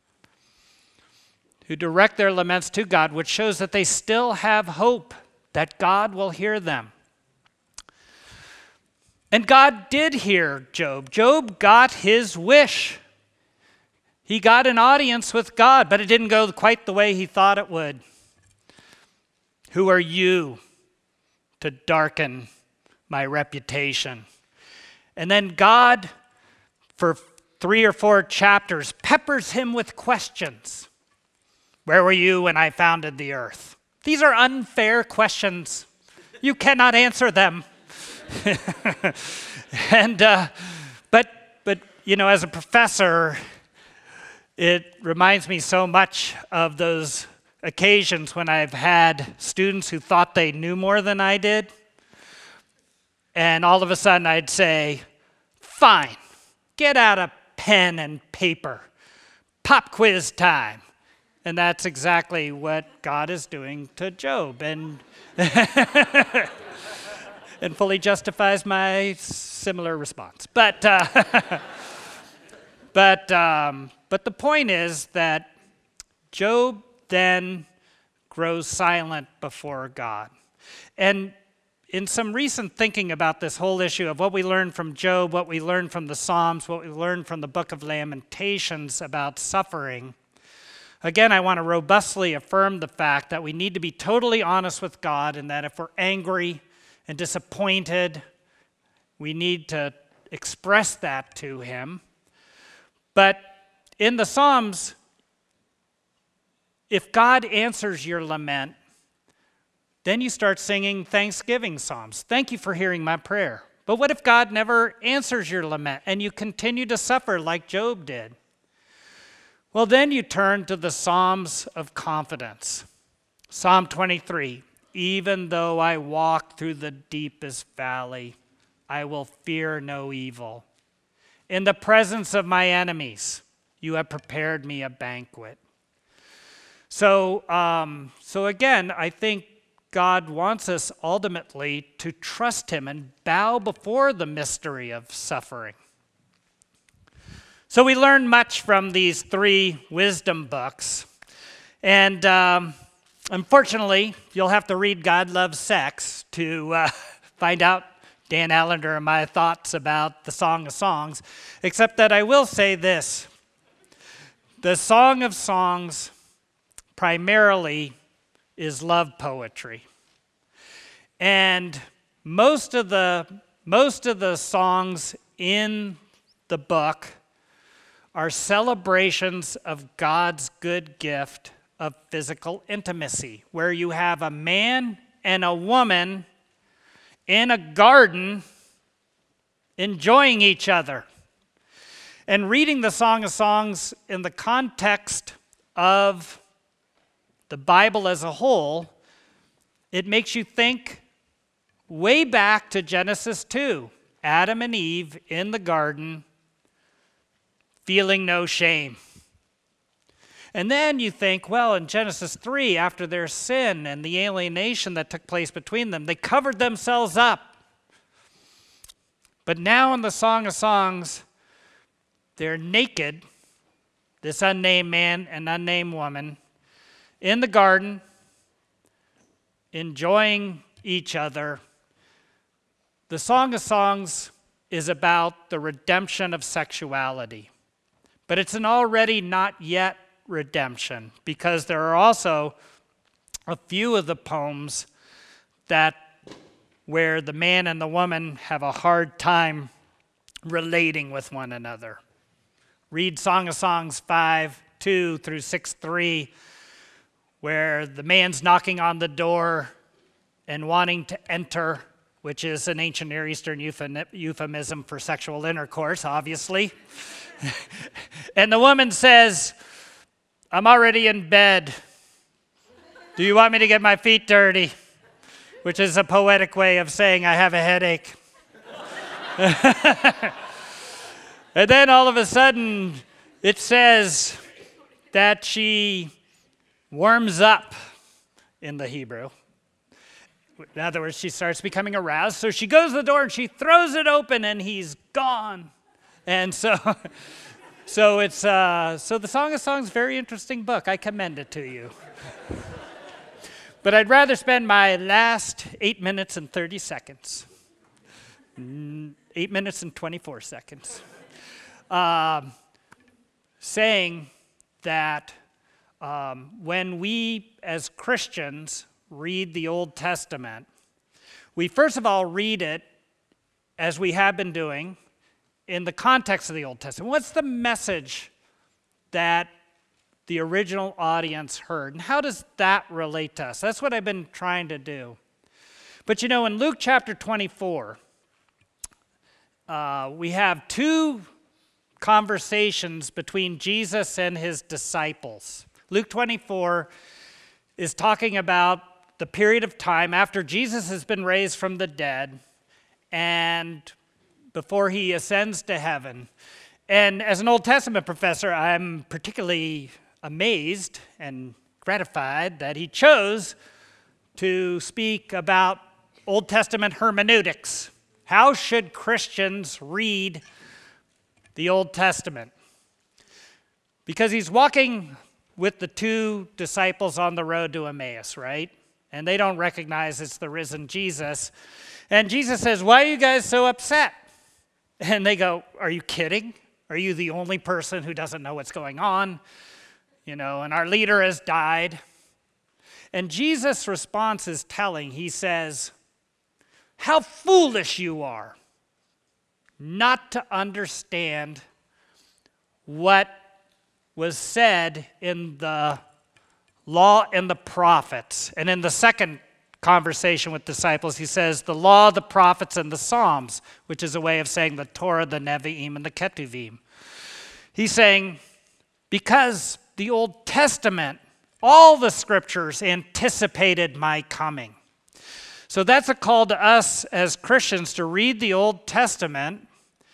Which shows that they still have hope that God will hear them. And God did hear Job. Job got his wish. He got an audience with God, but it didn't go quite the way he thought it would. Who are you to darken my reputation? And then God, for 3 or 4 chapters, peppers him with questions. Where were you when I founded the earth? These are unfair questions. You cannot answer them. But you know, as a professor, it reminds me so much of those occasions when I've had students who thought they knew more than I did. And all of a sudden I'd say, fine, get out a pen and paper. Pop quiz time. And that's exactly what God is doing to Job. And and fully justifies my similar response. But the point is that Job then grows silent before God. And in some recent thinking about this whole issue of what we learned from Job, what we learned from the Psalms, what we learned from the book of Lamentations about suffering, again, I want to robustly affirm the fact that we need to be totally honest with God, and that if we're angry and disappointed, we need to express that to him. But in the Psalms, if God answers your lament, then you start singing thanksgiving psalms. Thank you for hearing my prayer. But what if God never answers your lament and you continue to suffer like Job did? Well, then you turn to the Psalms of confidence. Psalm 23, even though I walk through the deepest valley, I will fear no evil. In the presence of my enemies, you have prepared me a banquet. So again, I think God wants us ultimately to trust him and bow before the mystery of suffering. So we learn much from these 3 wisdom books. And unfortunately, you'll have to read God Loves Sex to find out Dan Allender and my thoughts about the Song of Songs, except that I will say this. The Song of Songs primarily is love poetry. And most of the songs in the book are celebrations of God's good gift of physical intimacy, where you have a man and a woman in a garden enjoying each other. And reading the Song of Songs in the context of the Bible as a whole, it makes you think way back to Genesis 2, Adam and Eve in the garden, feeling no shame. And then you think, well, in Genesis 3, after their sin and the alienation that took place between them, they covered themselves up. But now in the Song of Songs, they're naked, this unnamed man and unnamed woman, in the garden, enjoying each other. The Song of Songs is about the redemption of sexuality. But it's an already not yet redemption, because there are also a few of the poems that where the man and the woman have a hard time relating with one another. Read Song of Songs 5:2 through 6:3, where the man's knocking on the door and wanting to enter, which is an ancient Near Eastern euphemism for sexual intercourse, obviously. And the woman says, I'm already in bed. Do you want me to get my feet dirty? Which is a poetic way of saying I have a headache. And then all of a sudden, it says that she warms up in the Hebrew. In other words, she starts becoming aroused. So she goes to the door and she throws it open and he's gone. And so the Song of Songs, very interesting book. I commend it to you. But I'd rather spend my last 8 minutes and 30 seconds, 8 minutes and 24 seconds, saying that when we as Christians read the Old Testament, we first of all read it, as we have been doing, in the context of the Old Testament. What's the message that the original audience heard? And how does that relate to us? That's what I've been trying to do. But in Luke chapter 24, we have two conversations between Jesus and his disciples. Luke 24 is talking about the period of time after Jesus has been raised from the dead and before he ascends to heaven. And as an Old Testament professor, I'm particularly amazed and gratified that he chose to speak about Old Testament hermeneutics. How should Christians read the Old Testament? Because he's walking with the two disciples on the road to Emmaus, right? And they don't recognize it's the risen Jesus. And Jesus says, "Why are you guys so upset?" And they go, "Are you kidding? Are you the only person who doesn't know what's going on? And our leader has died." And Jesus' response is telling. He says, "How foolish you are not to understand what was said in the law and the prophets." And in the second conversation with disciples, he says, the law, the prophets, and the Psalms, which is a way of saying the Torah, the Nevi'im, and the Ketuvim. He's saying, because the Old Testament, all the scriptures anticipated my coming. So that's a call to us as Christians to read the Old Testament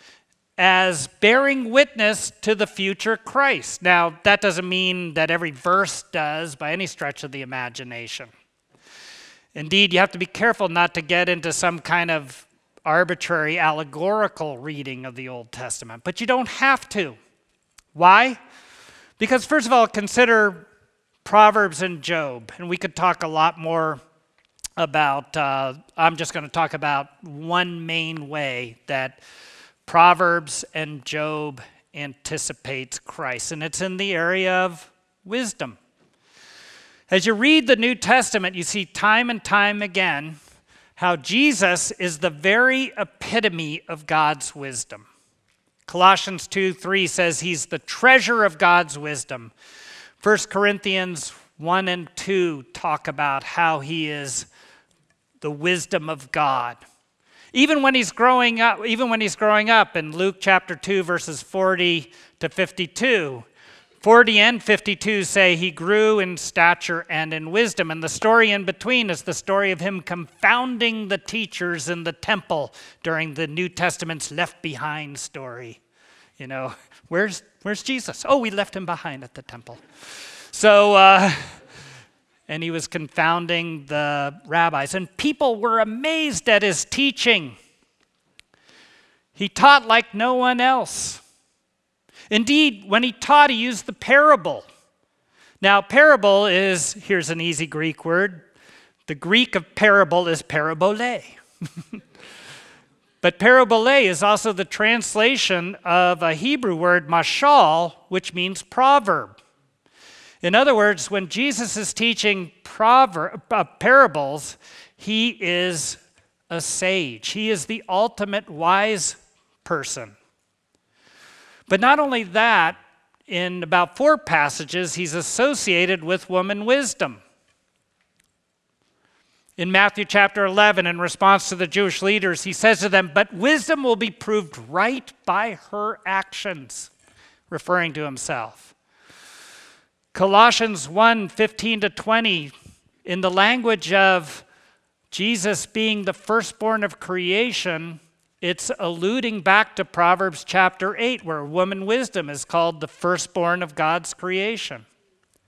as bearing witness to the future Christ. Now, that doesn't mean that every verse does by any stretch of the imagination. Indeed, you have to be careful not to get into some kind of arbitrary allegorical reading of the Old Testament, but you don't have to. Why? Because first of all, consider Proverbs and Job, and we could talk a lot more about, I'm just going to talk about one main way that Proverbs and Job anticipates Christ, and it's in the area of wisdom. As you read the New Testament, you see time and time again how Jesus is the very epitome of God's wisdom. Colossians 2:3 says he's the treasure of God's wisdom. 1 Corinthians 1 and 2 talk about how he is the wisdom of God. Even when he's growing up in Luke chapter 2, verses 40 to 52, 40 and 52 say he grew in stature and in wisdom. And the story in between is the story of him confounding the teachers in the temple during the New Testament's Left Behind story. Where's Jesus? Oh, we left him behind at the temple. So, and he was confounding the rabbis. And people were amazed at his teaching. He taught like no one else. Indeed, when he taught, he used the parable. Now, parable is, here's an easy Greek word. The Greek of parable is parabole. But parabole is also the translation of a Hebrew word, mashal, which means proverb. In other words, when Jesus is teaching parables, he is a sage. He is the ultimate wise person. But not only that, in about 4 passages, he's associated with woman wisdom. In Matthew chapter 11, in response to the Jewish leaders, he says to them, "But wisdom will be proved right by her actions," referring to himself. Colossians 1:15 to 20, in the language of Jesus being the firstborn of creation, it's alluding back to Proverbs chapter 8, where woman wisdom is called the firstborn of God's creation.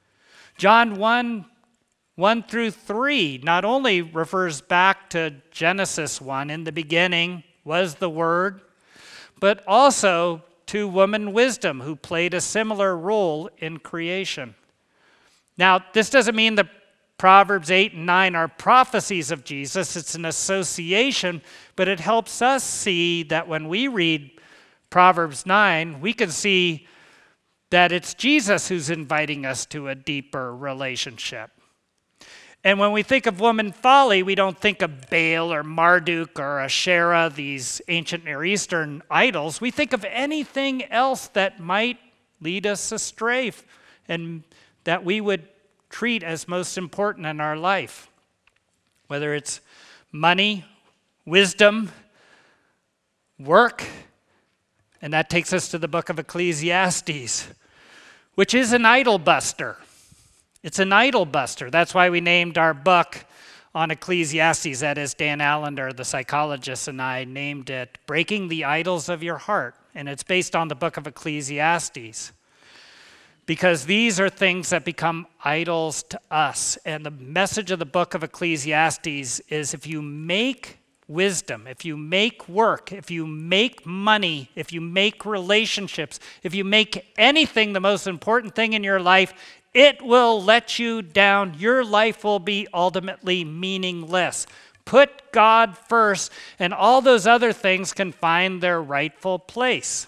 John 1 through 3 not only refers back to Genesis 1, in the beginning was the Word, but also to woman wisdom, who played a similar role in creation. Now, this doesn't mean that Proverbs 8 and 9 are prophecies of Jesus. It's an association, but it helps us see that when we read Proverbs 9, we can see that it's Jesus who's inviting us to a deeper relationship. And when we think of woman folly, we don't think of Baal or Marduk or Asherah, these ancient Near Eastern idols. We think of anything else that might lead us astray and that we would treat as most important in our life. Whether it's money, wisdom, work, and that takes us to the book of Ecclesiastes, which is an idol buster. It's an idol buster. That's why we named our book on Ecclesiastes, that is Dan Allender, the psychologist, and I named it Breaking the Idols of Your Heart. And it's based on the book of Ecclesiastes. Because these are things that become idols to us. And the message of the book of Ecclesiastes is if you make wisdom, if you make work, if you make money, if you make relationships, if you make anything the most important thing in your life, it will let you down. Your life will be ultimately meaningless. Put God first, and all those other things can find their rightful place.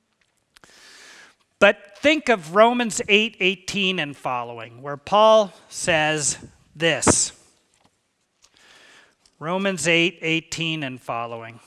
But think of Romans 8:18 and following, where Paul says this. Romans 8:18 and following.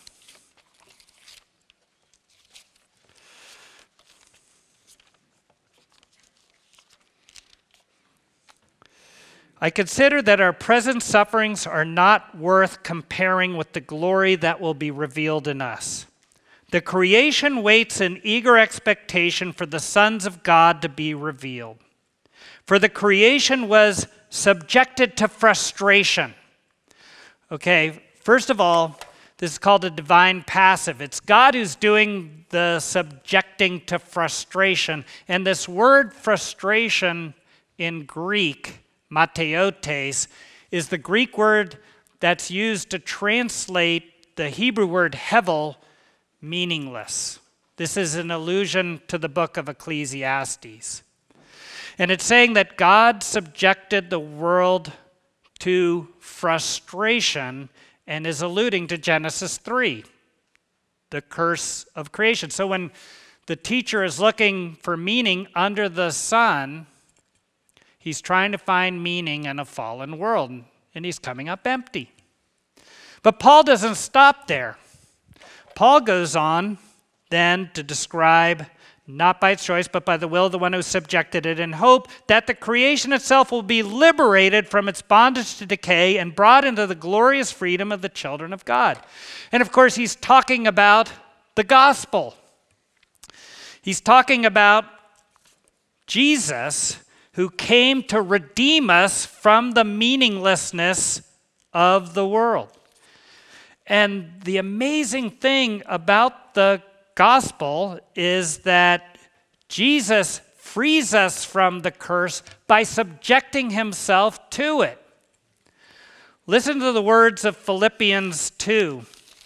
I consider that our present sufferings are not worth comparing with the glory that will be revealed in us. The creation waits in eager expectation for the sons of God to be revealed. For the creation was subjected to frustration. Okay, first of all, this is called a divine passive. It's God who's doing the subjecting to frustration. And this word frustration in Greek, mateotes, is the Greek word that's used to translate the Hebrew word hevel, meaningless. This is an allusion to the book of Ecclesiastes. And it's saying that God subjected the world to frustration and is alluding to Genesis 3, the curse of creation. So when the teacher is looking for meaning under the sun, he's trying to find meaning in a fallen world, and he's coming up empty. But Paul doesn't stop there. Paul goes on then to describe, not by its choice, but by the will of the one who subjected it, in hope that the creation itself will be liberated from its bondage to decay and brought into the glorious freedom of the children of God. And of course, he's talking about the gospel. He's talking about Jesus, who came to redeem us from the meaninglessness of the world. And the amazing thing about the gospel is that Jesus frees us from the curse by subjecting himself to it. Listen to the words of Philippians 2.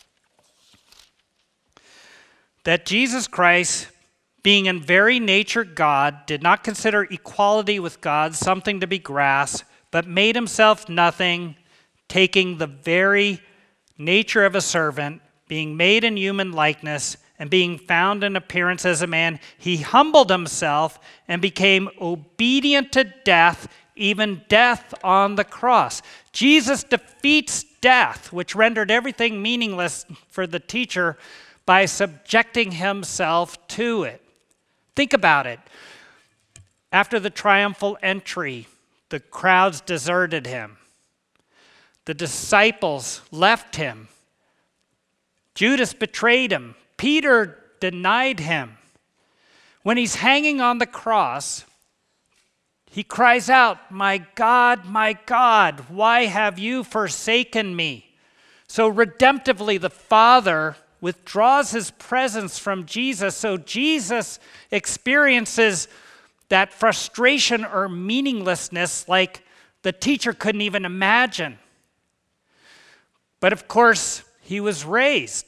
That Jesus Christ, being in very nature God, did not consider equality with God something to be grasped, but made himself nothing, taking the very nature of a servant, being made in human likeness, and being found in appearance as a man, he humbled himself and became obedient to death, even death on the cross. Jesus defeats death, which rendered everything meaningless for the teacher, by subjecting himself to it. Think about it. After the triumphal entry, the crowds deserted him. The disciples left him. Judas betrayed him. Peter denied him. When he's hanging on the cross, he cries out, my God, why have you forsaken me?" So redemptively, the Father withdraws his presence from Jesus, so Jesus experiences that frustration or meaninglessness like the teacher couldn't even imagine. But of course, he was raised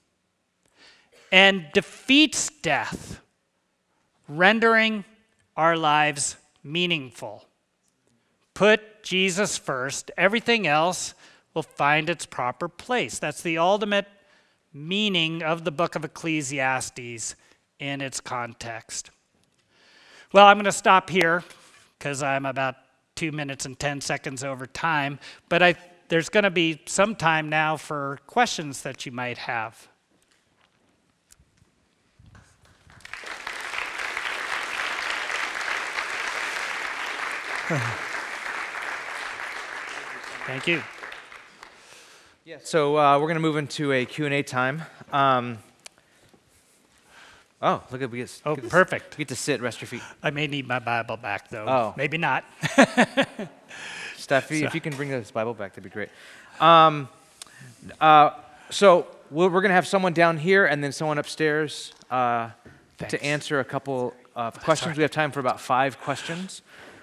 and defeats death, rendering our lives meaningful. Put Jesus first, everything else will find its proper place. That's the ultimate meaning of the book of Ecclesiastes in its context. Well, I'm going to stop here because I'm about 2 minutes and 10 seconds over time, but there's going to be some time now for questions that you might have. Thank you. Yeah, so we're going to move into a Q&A time. Oh, look at we get. Oh, perfect. You get to sit, rest your feet. I may need my Bible back, though. Oh. Maybe not. Steffi, if you can bring this Bible back, that'd be great. So we're going to have someone down here and then someone upstairs to answer a couple questions. right. We have time for about 5 questions.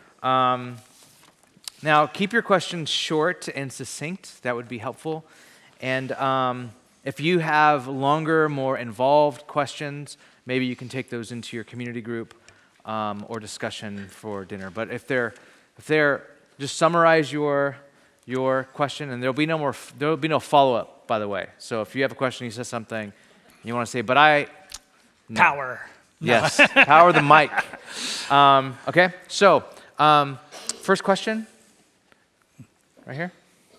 Now, keep your questions short and succinct. That would be helpful. And if you have longer, more involved questions, maybe you can take those into your community group or discussion for dinner. But if they're just summarize your question, and there'll be no follow-up, by the way. So if you have a question, you said something, you want to say, but I... No. Power. Yes, power the mic. Okay, so first question, right here.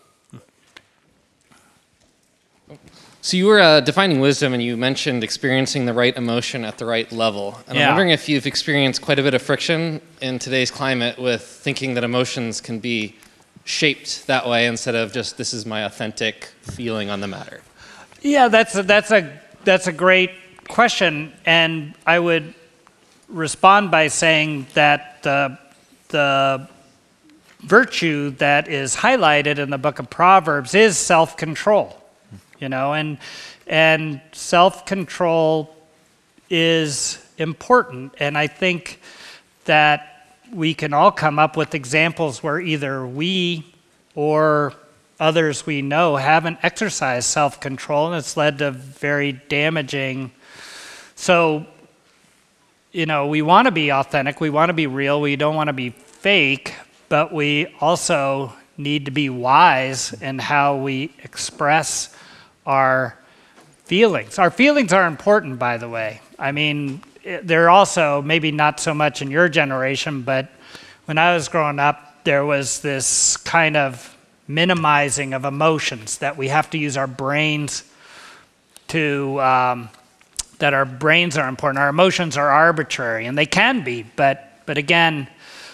So you were defining wisdom, and you mentioned experiencing the right emotion at the right level. And I'm wondering if you've experienced quite a bit of friction in today's climate with thinking that emotions can be shaped that way instead of just this is my authentic feeling on the matter. Yeah, that's a great question, and I would respond by saying that the virtue that is highlighted in the book of Proverbs is self-control. You know, and self-control is important, and I think that we can all come up with examples where either we or others we know haven't exercised self-control, and it's led to very damaging. So, you know, we want to be authentic, we want to be real, we don't want to be fake, but we also need to be wise in how we express our feelings. Our feelings are important, by the way. I mean, they're also maybe not so much in your generation, but when I was growing up, there was this kind of minimizing of emotions that we have to use our brains to, that our brains are important. Our emotions are arbitrary, and they can be, but again,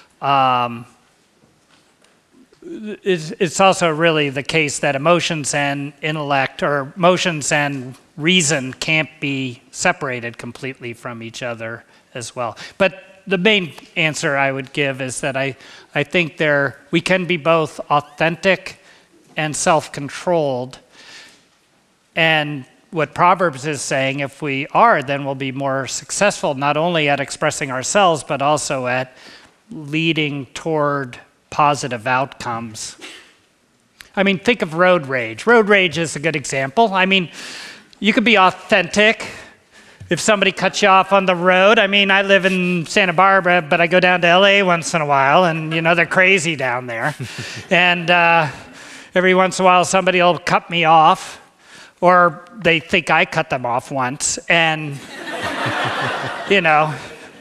it's also really the case that emotions and intellect, or emotions and reason, can't be separated completely from each other as well. But the main answer I would give is that I think we can be both authentic and self-controlled. And what Proverbs is saying, if we are, then we'll be more successful, not only at expressing ourselves, but also at leading toward positive outcomes. I mean, think of road rage. Road rage is a good example. I mean, you could be authentic if somebody cuts you off on the road. I mean, I live in Santa Barbara, but I go down to LA once in a while, and you know, they're crazy down there. And every once in a while, somebody will cut me off, or they think I cut them off once, and you know,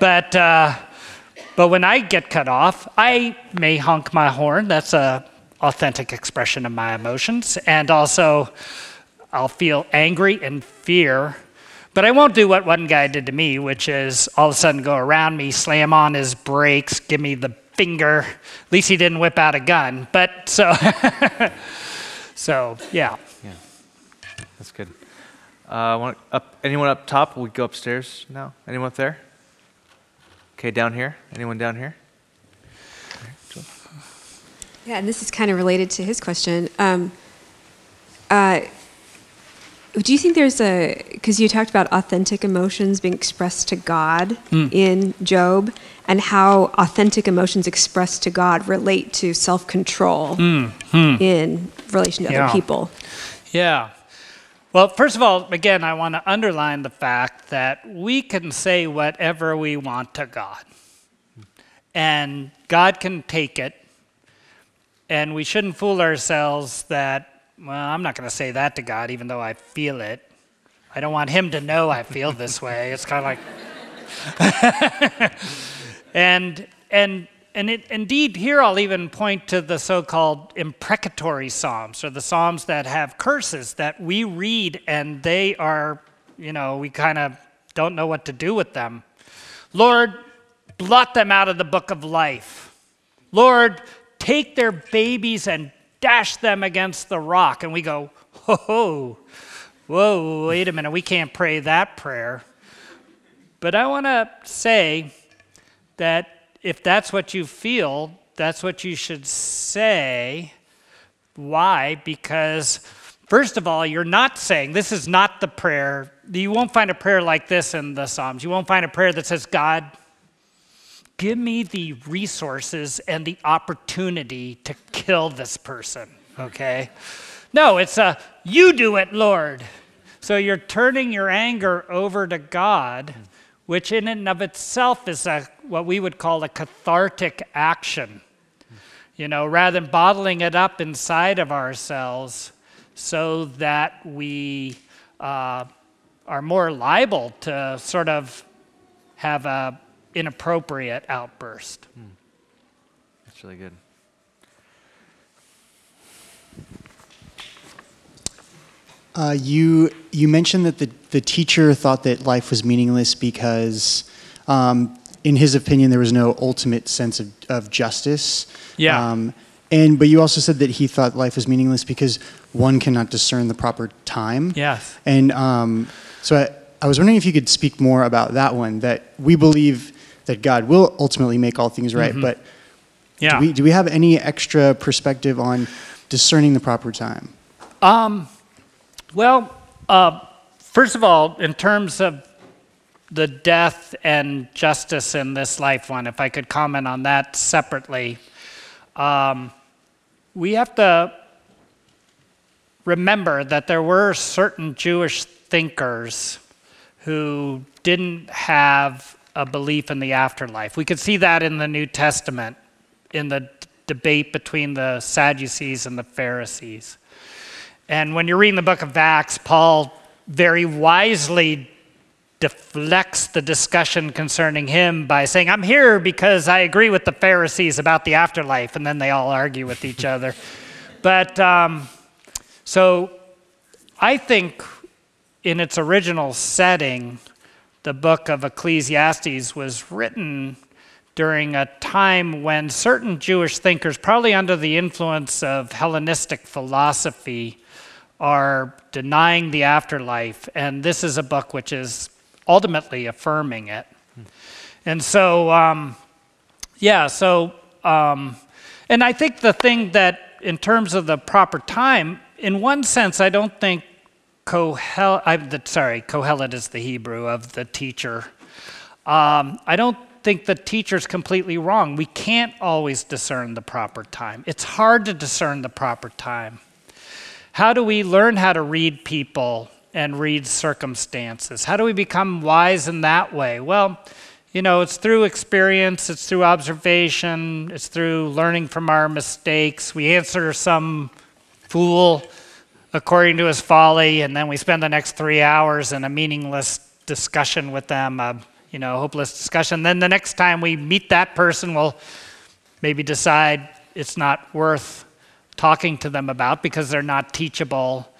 but when I get cut off, I may honk my horn. That's an authentic expression of my emotions. And also, I'll feel angry and fear. But I won't do what one guy did to me, which is all of a sudden go around me, slam on his brakes, give me the finger. At least he didn't whip out a gun. But so, yeah. Yeah, that's good. Anyone up top? We go upstairs now. Anyone up there? Okay, down here. Anyone down here? Yeah, and this is kind of related to his question. Do you think because you talked about authentic emotions being expressed to God in Job, and how authentic emotions expressed to God relate to self-control in relation to other people? Yeah. Well, first of all, again, I want to underline the fact that we can say whatever we want to God. And God can take it. And we shouldn't fool ourselves that, well, I'm not going to say that to God, even though I feel it. I don't want him to know I feel this way. It's kind of like... and indeed, here I'll even point to the so-called imprecatory psalms, or the psalms that have curses that we read, and they are, we kind of don't know what to do with them. Lord, blot them out of the book of life. Lord, take their babies and dash them against the rock. And we go, whoa, wait a minute, we can't pray that prayer. But I want to say that if that's what you feel, that's what you should say. Why? Because, first of all, you're not saying, this is not the prayer. You won't find a prayer like this in the Psalms. You won't find a prayer that says, God, give me the resources and the opportunity to kill this person, okay? No, it's you do it, Lord. So you're turning your anger over to God, which in and of itself is what we would call a cathartic action, rather than bottling it up inside of ourselves so that we are more liable to sort of have a inappropriate outburst. That's really good. You mentioned that the teacher thought that life was meaningless because, in his opinion, there was no ultimate sense of justice. Yeah. But you also said that he thought life was meaningless because one cannot discern the proper time. Yes. And so I was wondering if you could speak more about that one, that we believe that God will ultimately make all things right, but do we have any extra perspective on discerning the proper time? Well, first of all, in terms of the death and justice in this life one, if I could comment on that separately, we have to remember that there were certain Jewish thinkers who didn't have a belief in the afterlife. We could see that in the New Testament, in the debate between the Sadducees and the Pharisees. And when you're reading the book of Acts, Paul very wisely deflects the discussion concerning him by saying, I'm here because I agree with the Pharisees about the afterlife, and then they all argue with each other. But so I think in its original setting, the book of Ecclesiastes was written during a time when certain Jewish thinkers, probably under the influence of Hellenistic philosophy, are denying the afterlife. And this is a book which is ultimately affirming it. And so, and I think the thing that, in terms of the proper time, in one sense, I don't think Kohelet is the Hebrew of the teacher. I don't think the teacher's completely wrong. We can't always discern the proper time. It's hard to discern the proper time. How do we learn how to read people and read circumstances? How do we become wise in that way? Well, it's through experience, it's through observation, it's through learning from our mistakes. We answer some fool according to his folly, and then we spend the next 3 hours in a meaningless discussion with them, hopeless discussion. Then the next time we meet that person, we'll maybe decide it's not worth talking to them about because they're not teachable.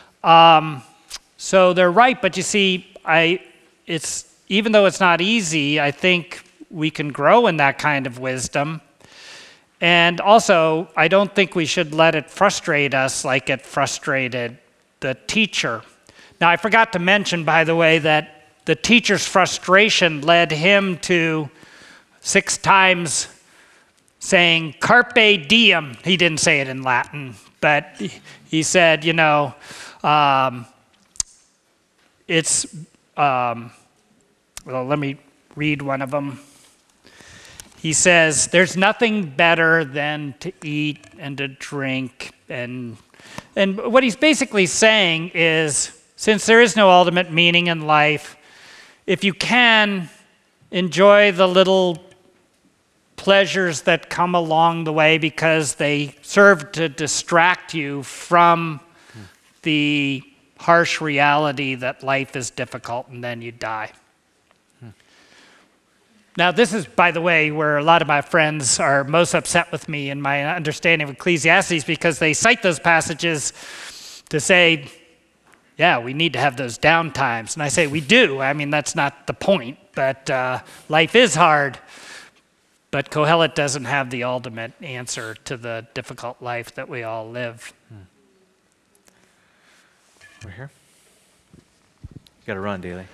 So they're right, but you see, even though it's not easy, I think we can grow in that kind of wisdom. And also, I don't think we should let it frustrate us like it frustrated the teacher. Now, I forgot to mention, by the way, that the teacher's frustration led him to 6 times saying, carpe diem. He didn't say it in Latin, but he said, it's, well, let me read one of them. He says, there's nothing better than to eat and to drink. And what he's basically saying is, since there is no ultimate meaning in life, if you can, enjoy the little pleasures that come along the way because they serve to distract you from the harsh reality that life is difficult and then you die. Now, this is, by the way, where a lot of my friends are most upset with me in my understanding of Ecclesiastes, because they cite those passages to say, yeah, we need to have those down times. And I say, we do. I mean, that's not the point, but life is hard. But Kohelet doesn't have the ultimate answer to the difficult life that we all live. We're here. You got to run, Daly.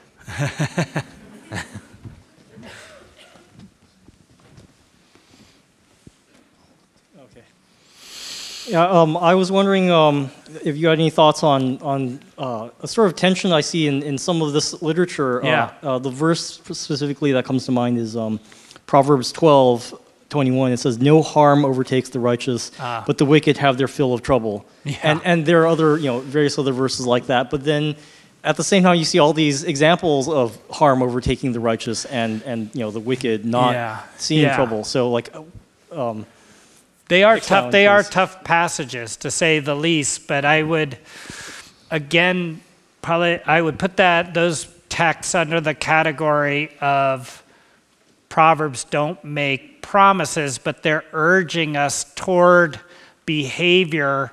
Yeah, I was wondering if you had any thoughts on a sort of tension I see in some of this literature. Yeah. The verse specifically that comes to mind is Proverbs 12:21. It says, "No harm overtakes the righteous, but the wicked have their fill of trouble." Yeah. And there are other, various other verses like that. But then, at the same time, you see all these examples of harm overtaking the righteous and the wicked not seeing trouble. So like. They are tough. They are tough passages, to say the least. But I would, again, I would put those texts under the category of Proverbs don't make promises, but they're urging us toward behavior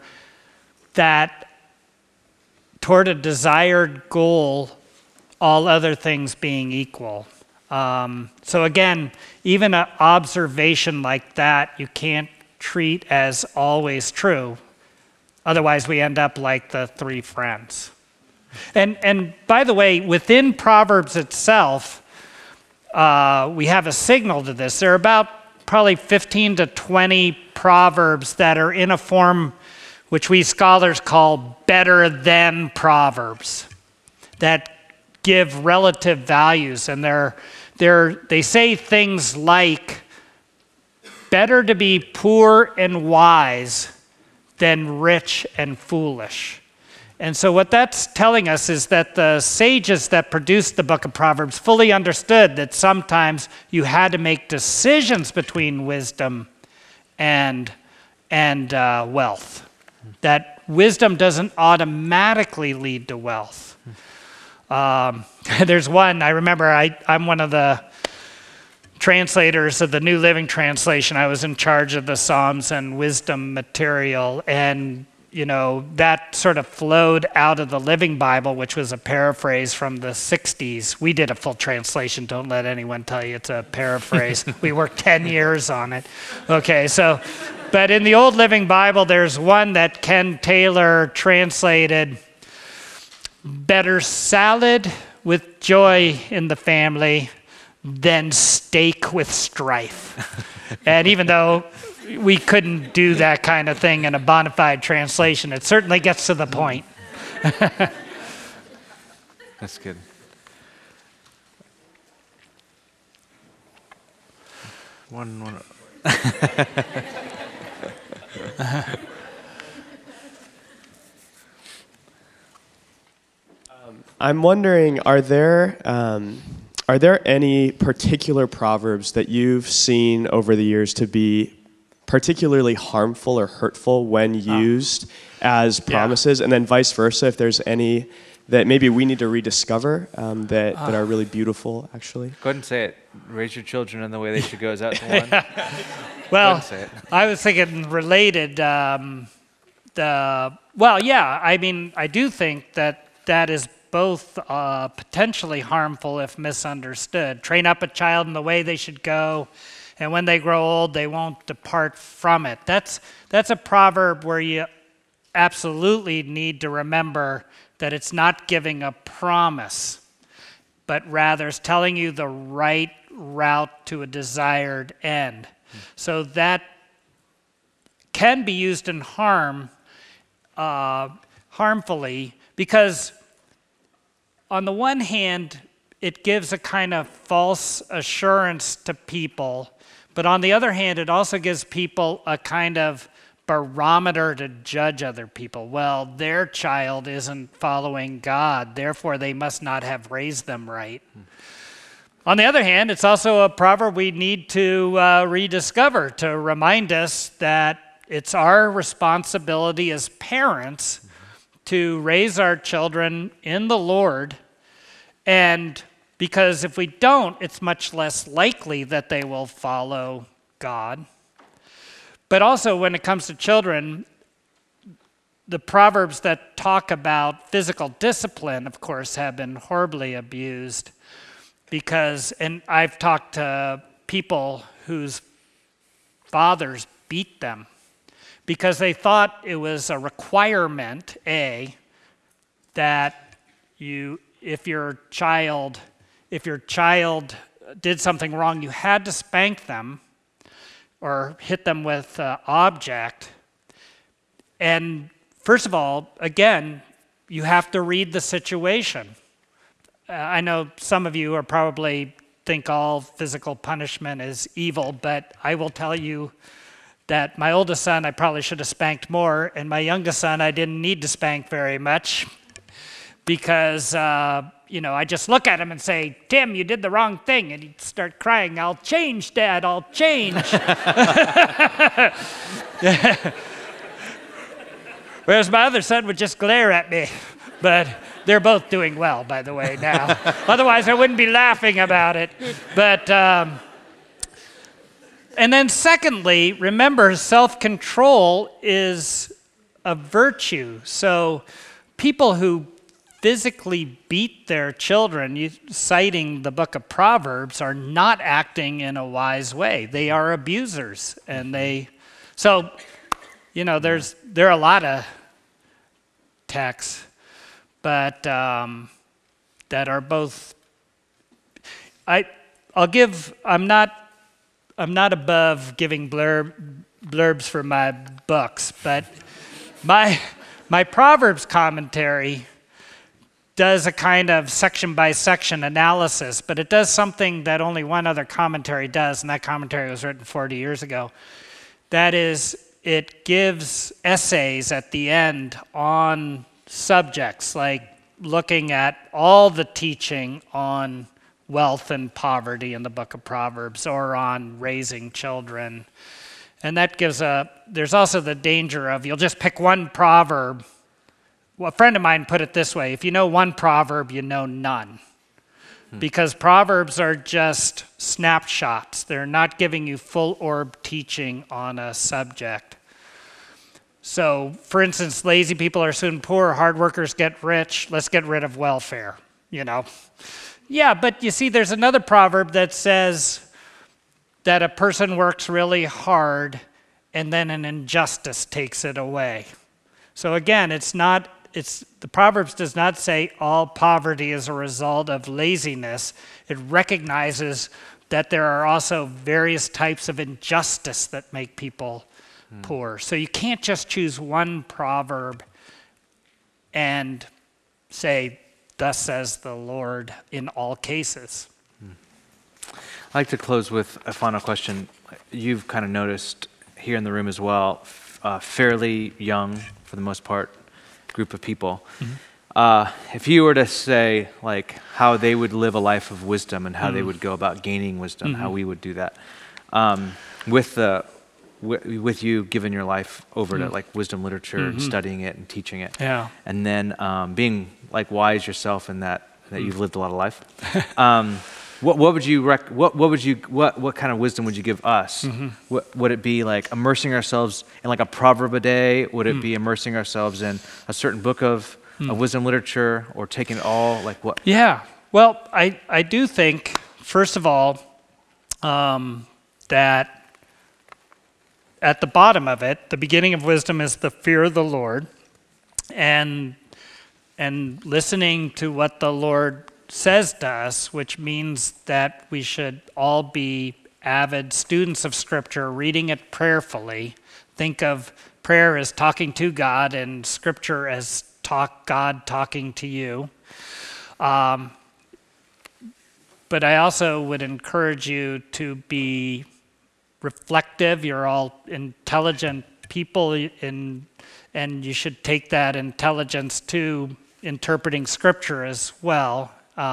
toward a desired goal, all other things being equal. So again, even an observation like that, you can't treat as always true. Otherwise, we end up like the three friends. And by the way, within Proverbs itself, we have a signal to this. There are about probably 15 to 20 Proverbs that are in a form which we scholars call better than Proverbs, that give relative values. And they say things like, better to be poor and wise than rich and foolish. And so what that's telling us is that the sages that produced the book of Proverbs fully understood that sometimes you had to make decisions between wisdom and wealth. That wisdom doesn't automatically lead to wealth. There's one, I remember I'm one of the translators of the New Living Translation. I was in charge of the Psalms and wisdom material, and that sort of flowed out of the Living Bible, which was a paraphrase from the 60s. We did a full translation. Don't let anyone tell you it's a paraphrase. We worked 10 years on it. Okay, but in the Old Living Bible, there's one that Ken Taylor translated, better salad with joy in the family than steak with strife. And even though we couldn't do that kind of thing in a bona fide translation, it certainly gets to the point. That's good. One. I'm wondering, are there any particular proverbs that you've seen over the years to be particularly harmful or hurtful when used as promises? And then vice versa, if there's any that maybe we need to rediscover that are really beautiful, actually? Go ahead and say it. Raise your children in the way they should go. Is that the one? Well, I was thinking related. I do think that is both potentially harmful if misunderstood. Train up a child in the way they should go, and when they grow old, they won't depart from it. That's a proverb where you absolutely need to remember that it's not giving a promise, but rather it's telling you the right route to a desired end. So that can be used in harmfully, because on the one hand, it gives a kind of false assurance to people, but on the other hand, it also gives people a kind of barometer to judge other people. Well, their child isn't following God, therefore they must not have raised them right. On the other hand, it's also a proverb we need to rediscover to remind us that it's our responsibility as parents to raise our children in the Lord, and because if we don't, it's much less likely that they will follow God. But also when it comes to children, the proverbs that talk about physical discipline, of course, have been horribly abused because, and I've talked to people whose fathers beat them because they thought it was a requirement, that if your child did something wrong, you had to spank them or hit them with an object. And first of all, again, you have to read the situation. I know some of you are probably think all physical punishment is evil, but I will tell you that my oldest son I probably should have spanked more, and my youngest son I didn't need to spank very much because I just look at him and say, "Tim, you did the wrong thing," and he'd start crying, "I'll change, Dad, I'll change." Whereas my other son would just glare at me, but they're both doing well, by the way, now. Otherwise, I wouldn't be laughing about it. But and then secondly, remember, self-control is a virtue. So people who physically beat their children, citing the book of Proverbs, are not acting in a wise way. They are abusers, and there are a lot of texts, but that are both. I'm not above giving blurbs for my books, but my Proverbs commentary does a kind of section-by-section analysis, but it does something that only one other commentary does, and that commentary was written 40 years ago. That is, it gives essays at the end on subjects, like looking at all the teaching on wealth and poverty in the book of Proverbs, or on raising children. And that gives there's also the danger of you'll just pick one proverb. Well, a friend of mine put it this way: if you know one proverb, you know none. Because proverbs are just snapshots. They're not giving you full orb teaching on a subject. So, for instance, lazy people are soon poor, hard workers get rich, let's get rid of welfare, Yeah, but you see, there's another proverb that says that a person works really hard and then an injustice takes it away. So again, the Proverbs does not say all poverty is a result of laziness. It recognizes that there are also various types of injustice that make people poor. So you can't just choose one proverb and say, "Thus says the Lord," in all cases. I'd like to close with a final question. You've kind of noticed here in the room as well, fairly young, for the most part, group of people. If you were to say like how they would live a life of wisdom and how they would go about gaining wisdom, how we would do that, with you giving your life over to like wisdom literature and studying it and teaching it, and then being like wise yourself in that you've lived a lot of life. What kind of wisdom would you give us? Would it be like immersing ourselves in like a proverb a day? Would it be immersing ourselves in a certain book of wisdom literature, or taking it all? Like what? Yeah. Well, I do think, first of all, that at the bottom of it, the beginning of wisdom is the fear of the Lord, and listening to what the Lord says to us, which means that we should all be avid students of Scripture, reading it prayerfully. Think of prayer as talking to God and Scripture as God talking to you. But I also would encourage you to be reflective. You're all intelligent people, and you should take that intelligence to interpreting Scripture as well.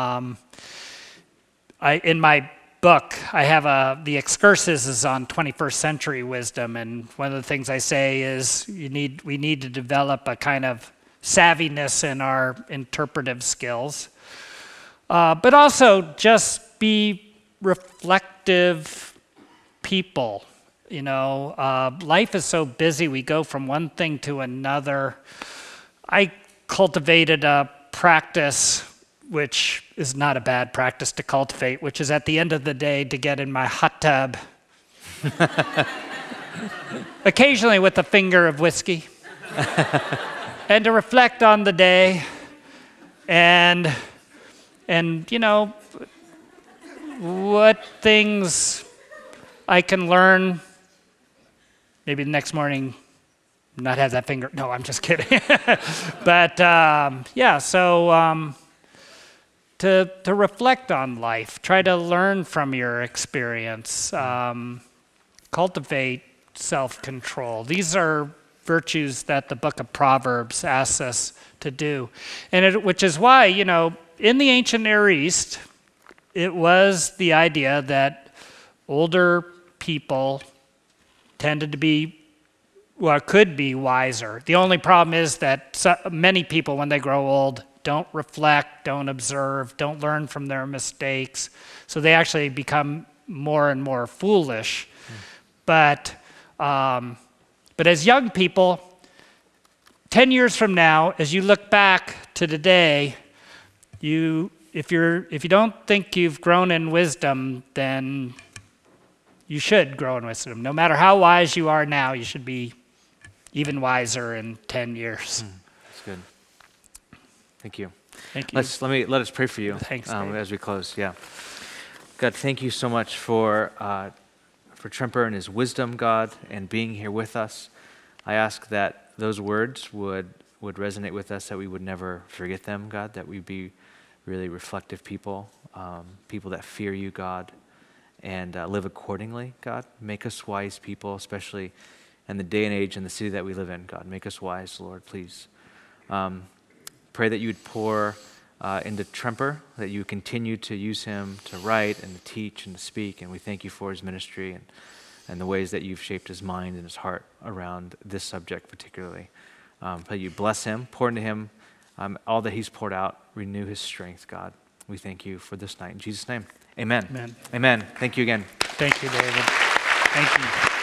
In my book, I have the excursus is on 21st century wisdom, and one of the things I say is we need to develop a kind of savviness in our interpretive skills. But also just be reflective people. You know, life is so busy, we go from one thing to another. I cultivated a practice, which is not a bad practice to cultivate, which is at the end of the day to get in my hot tub, occasionally with a finger of whiskey, and to reflect on the day, and you know, what things I can learn. Maybe the next morning, not have that finger. No, I'm just kidding. But yeah, so to reflect on life, try to learn from your experience, cultivate self-control. These are virtues that the book of Proverbs asks us to do, which is why, you know, in the ancient Near East, it was the idea that older people tended to be, well, could be wiser. The only problem is that many people, when they grow old, don't reflect, don't observe, don't learn from their mistakes. So they actually become more and more foolish. But as young people, 10 years from now, as you look back to today, if you don't think you've grown in wisdom, then you should grow in wisdom. No matter how wise you are now, you should be even wiser in 10 years. That's good. Thank you. Thank you. Let us pray for you. Thanks, as we close. Yeah. God, thank you so much for Tremper and his wisdom, God, and being here with us. I ask that those words would resonate with us, that we would never forget them, God, that we'd be really reflective people, people that fear you, God, and live accordingly, God. Make us wise people, especially in the day and age and the city that we live in, God. Make us wise, Lord, please. Pray that you would pour into Tremper, that you would continue to use him to write and to teach and to speak, and we thank you for his ministry and the ways that you've shaped his mind and his heart around this subject particularly. Pray you bless him, pour into him all that he's poured out, renew his strength, God. We thank you for this night. In Jesus' name, amen. Amen. Amen. Thank you again. Thank you, David. Thank you.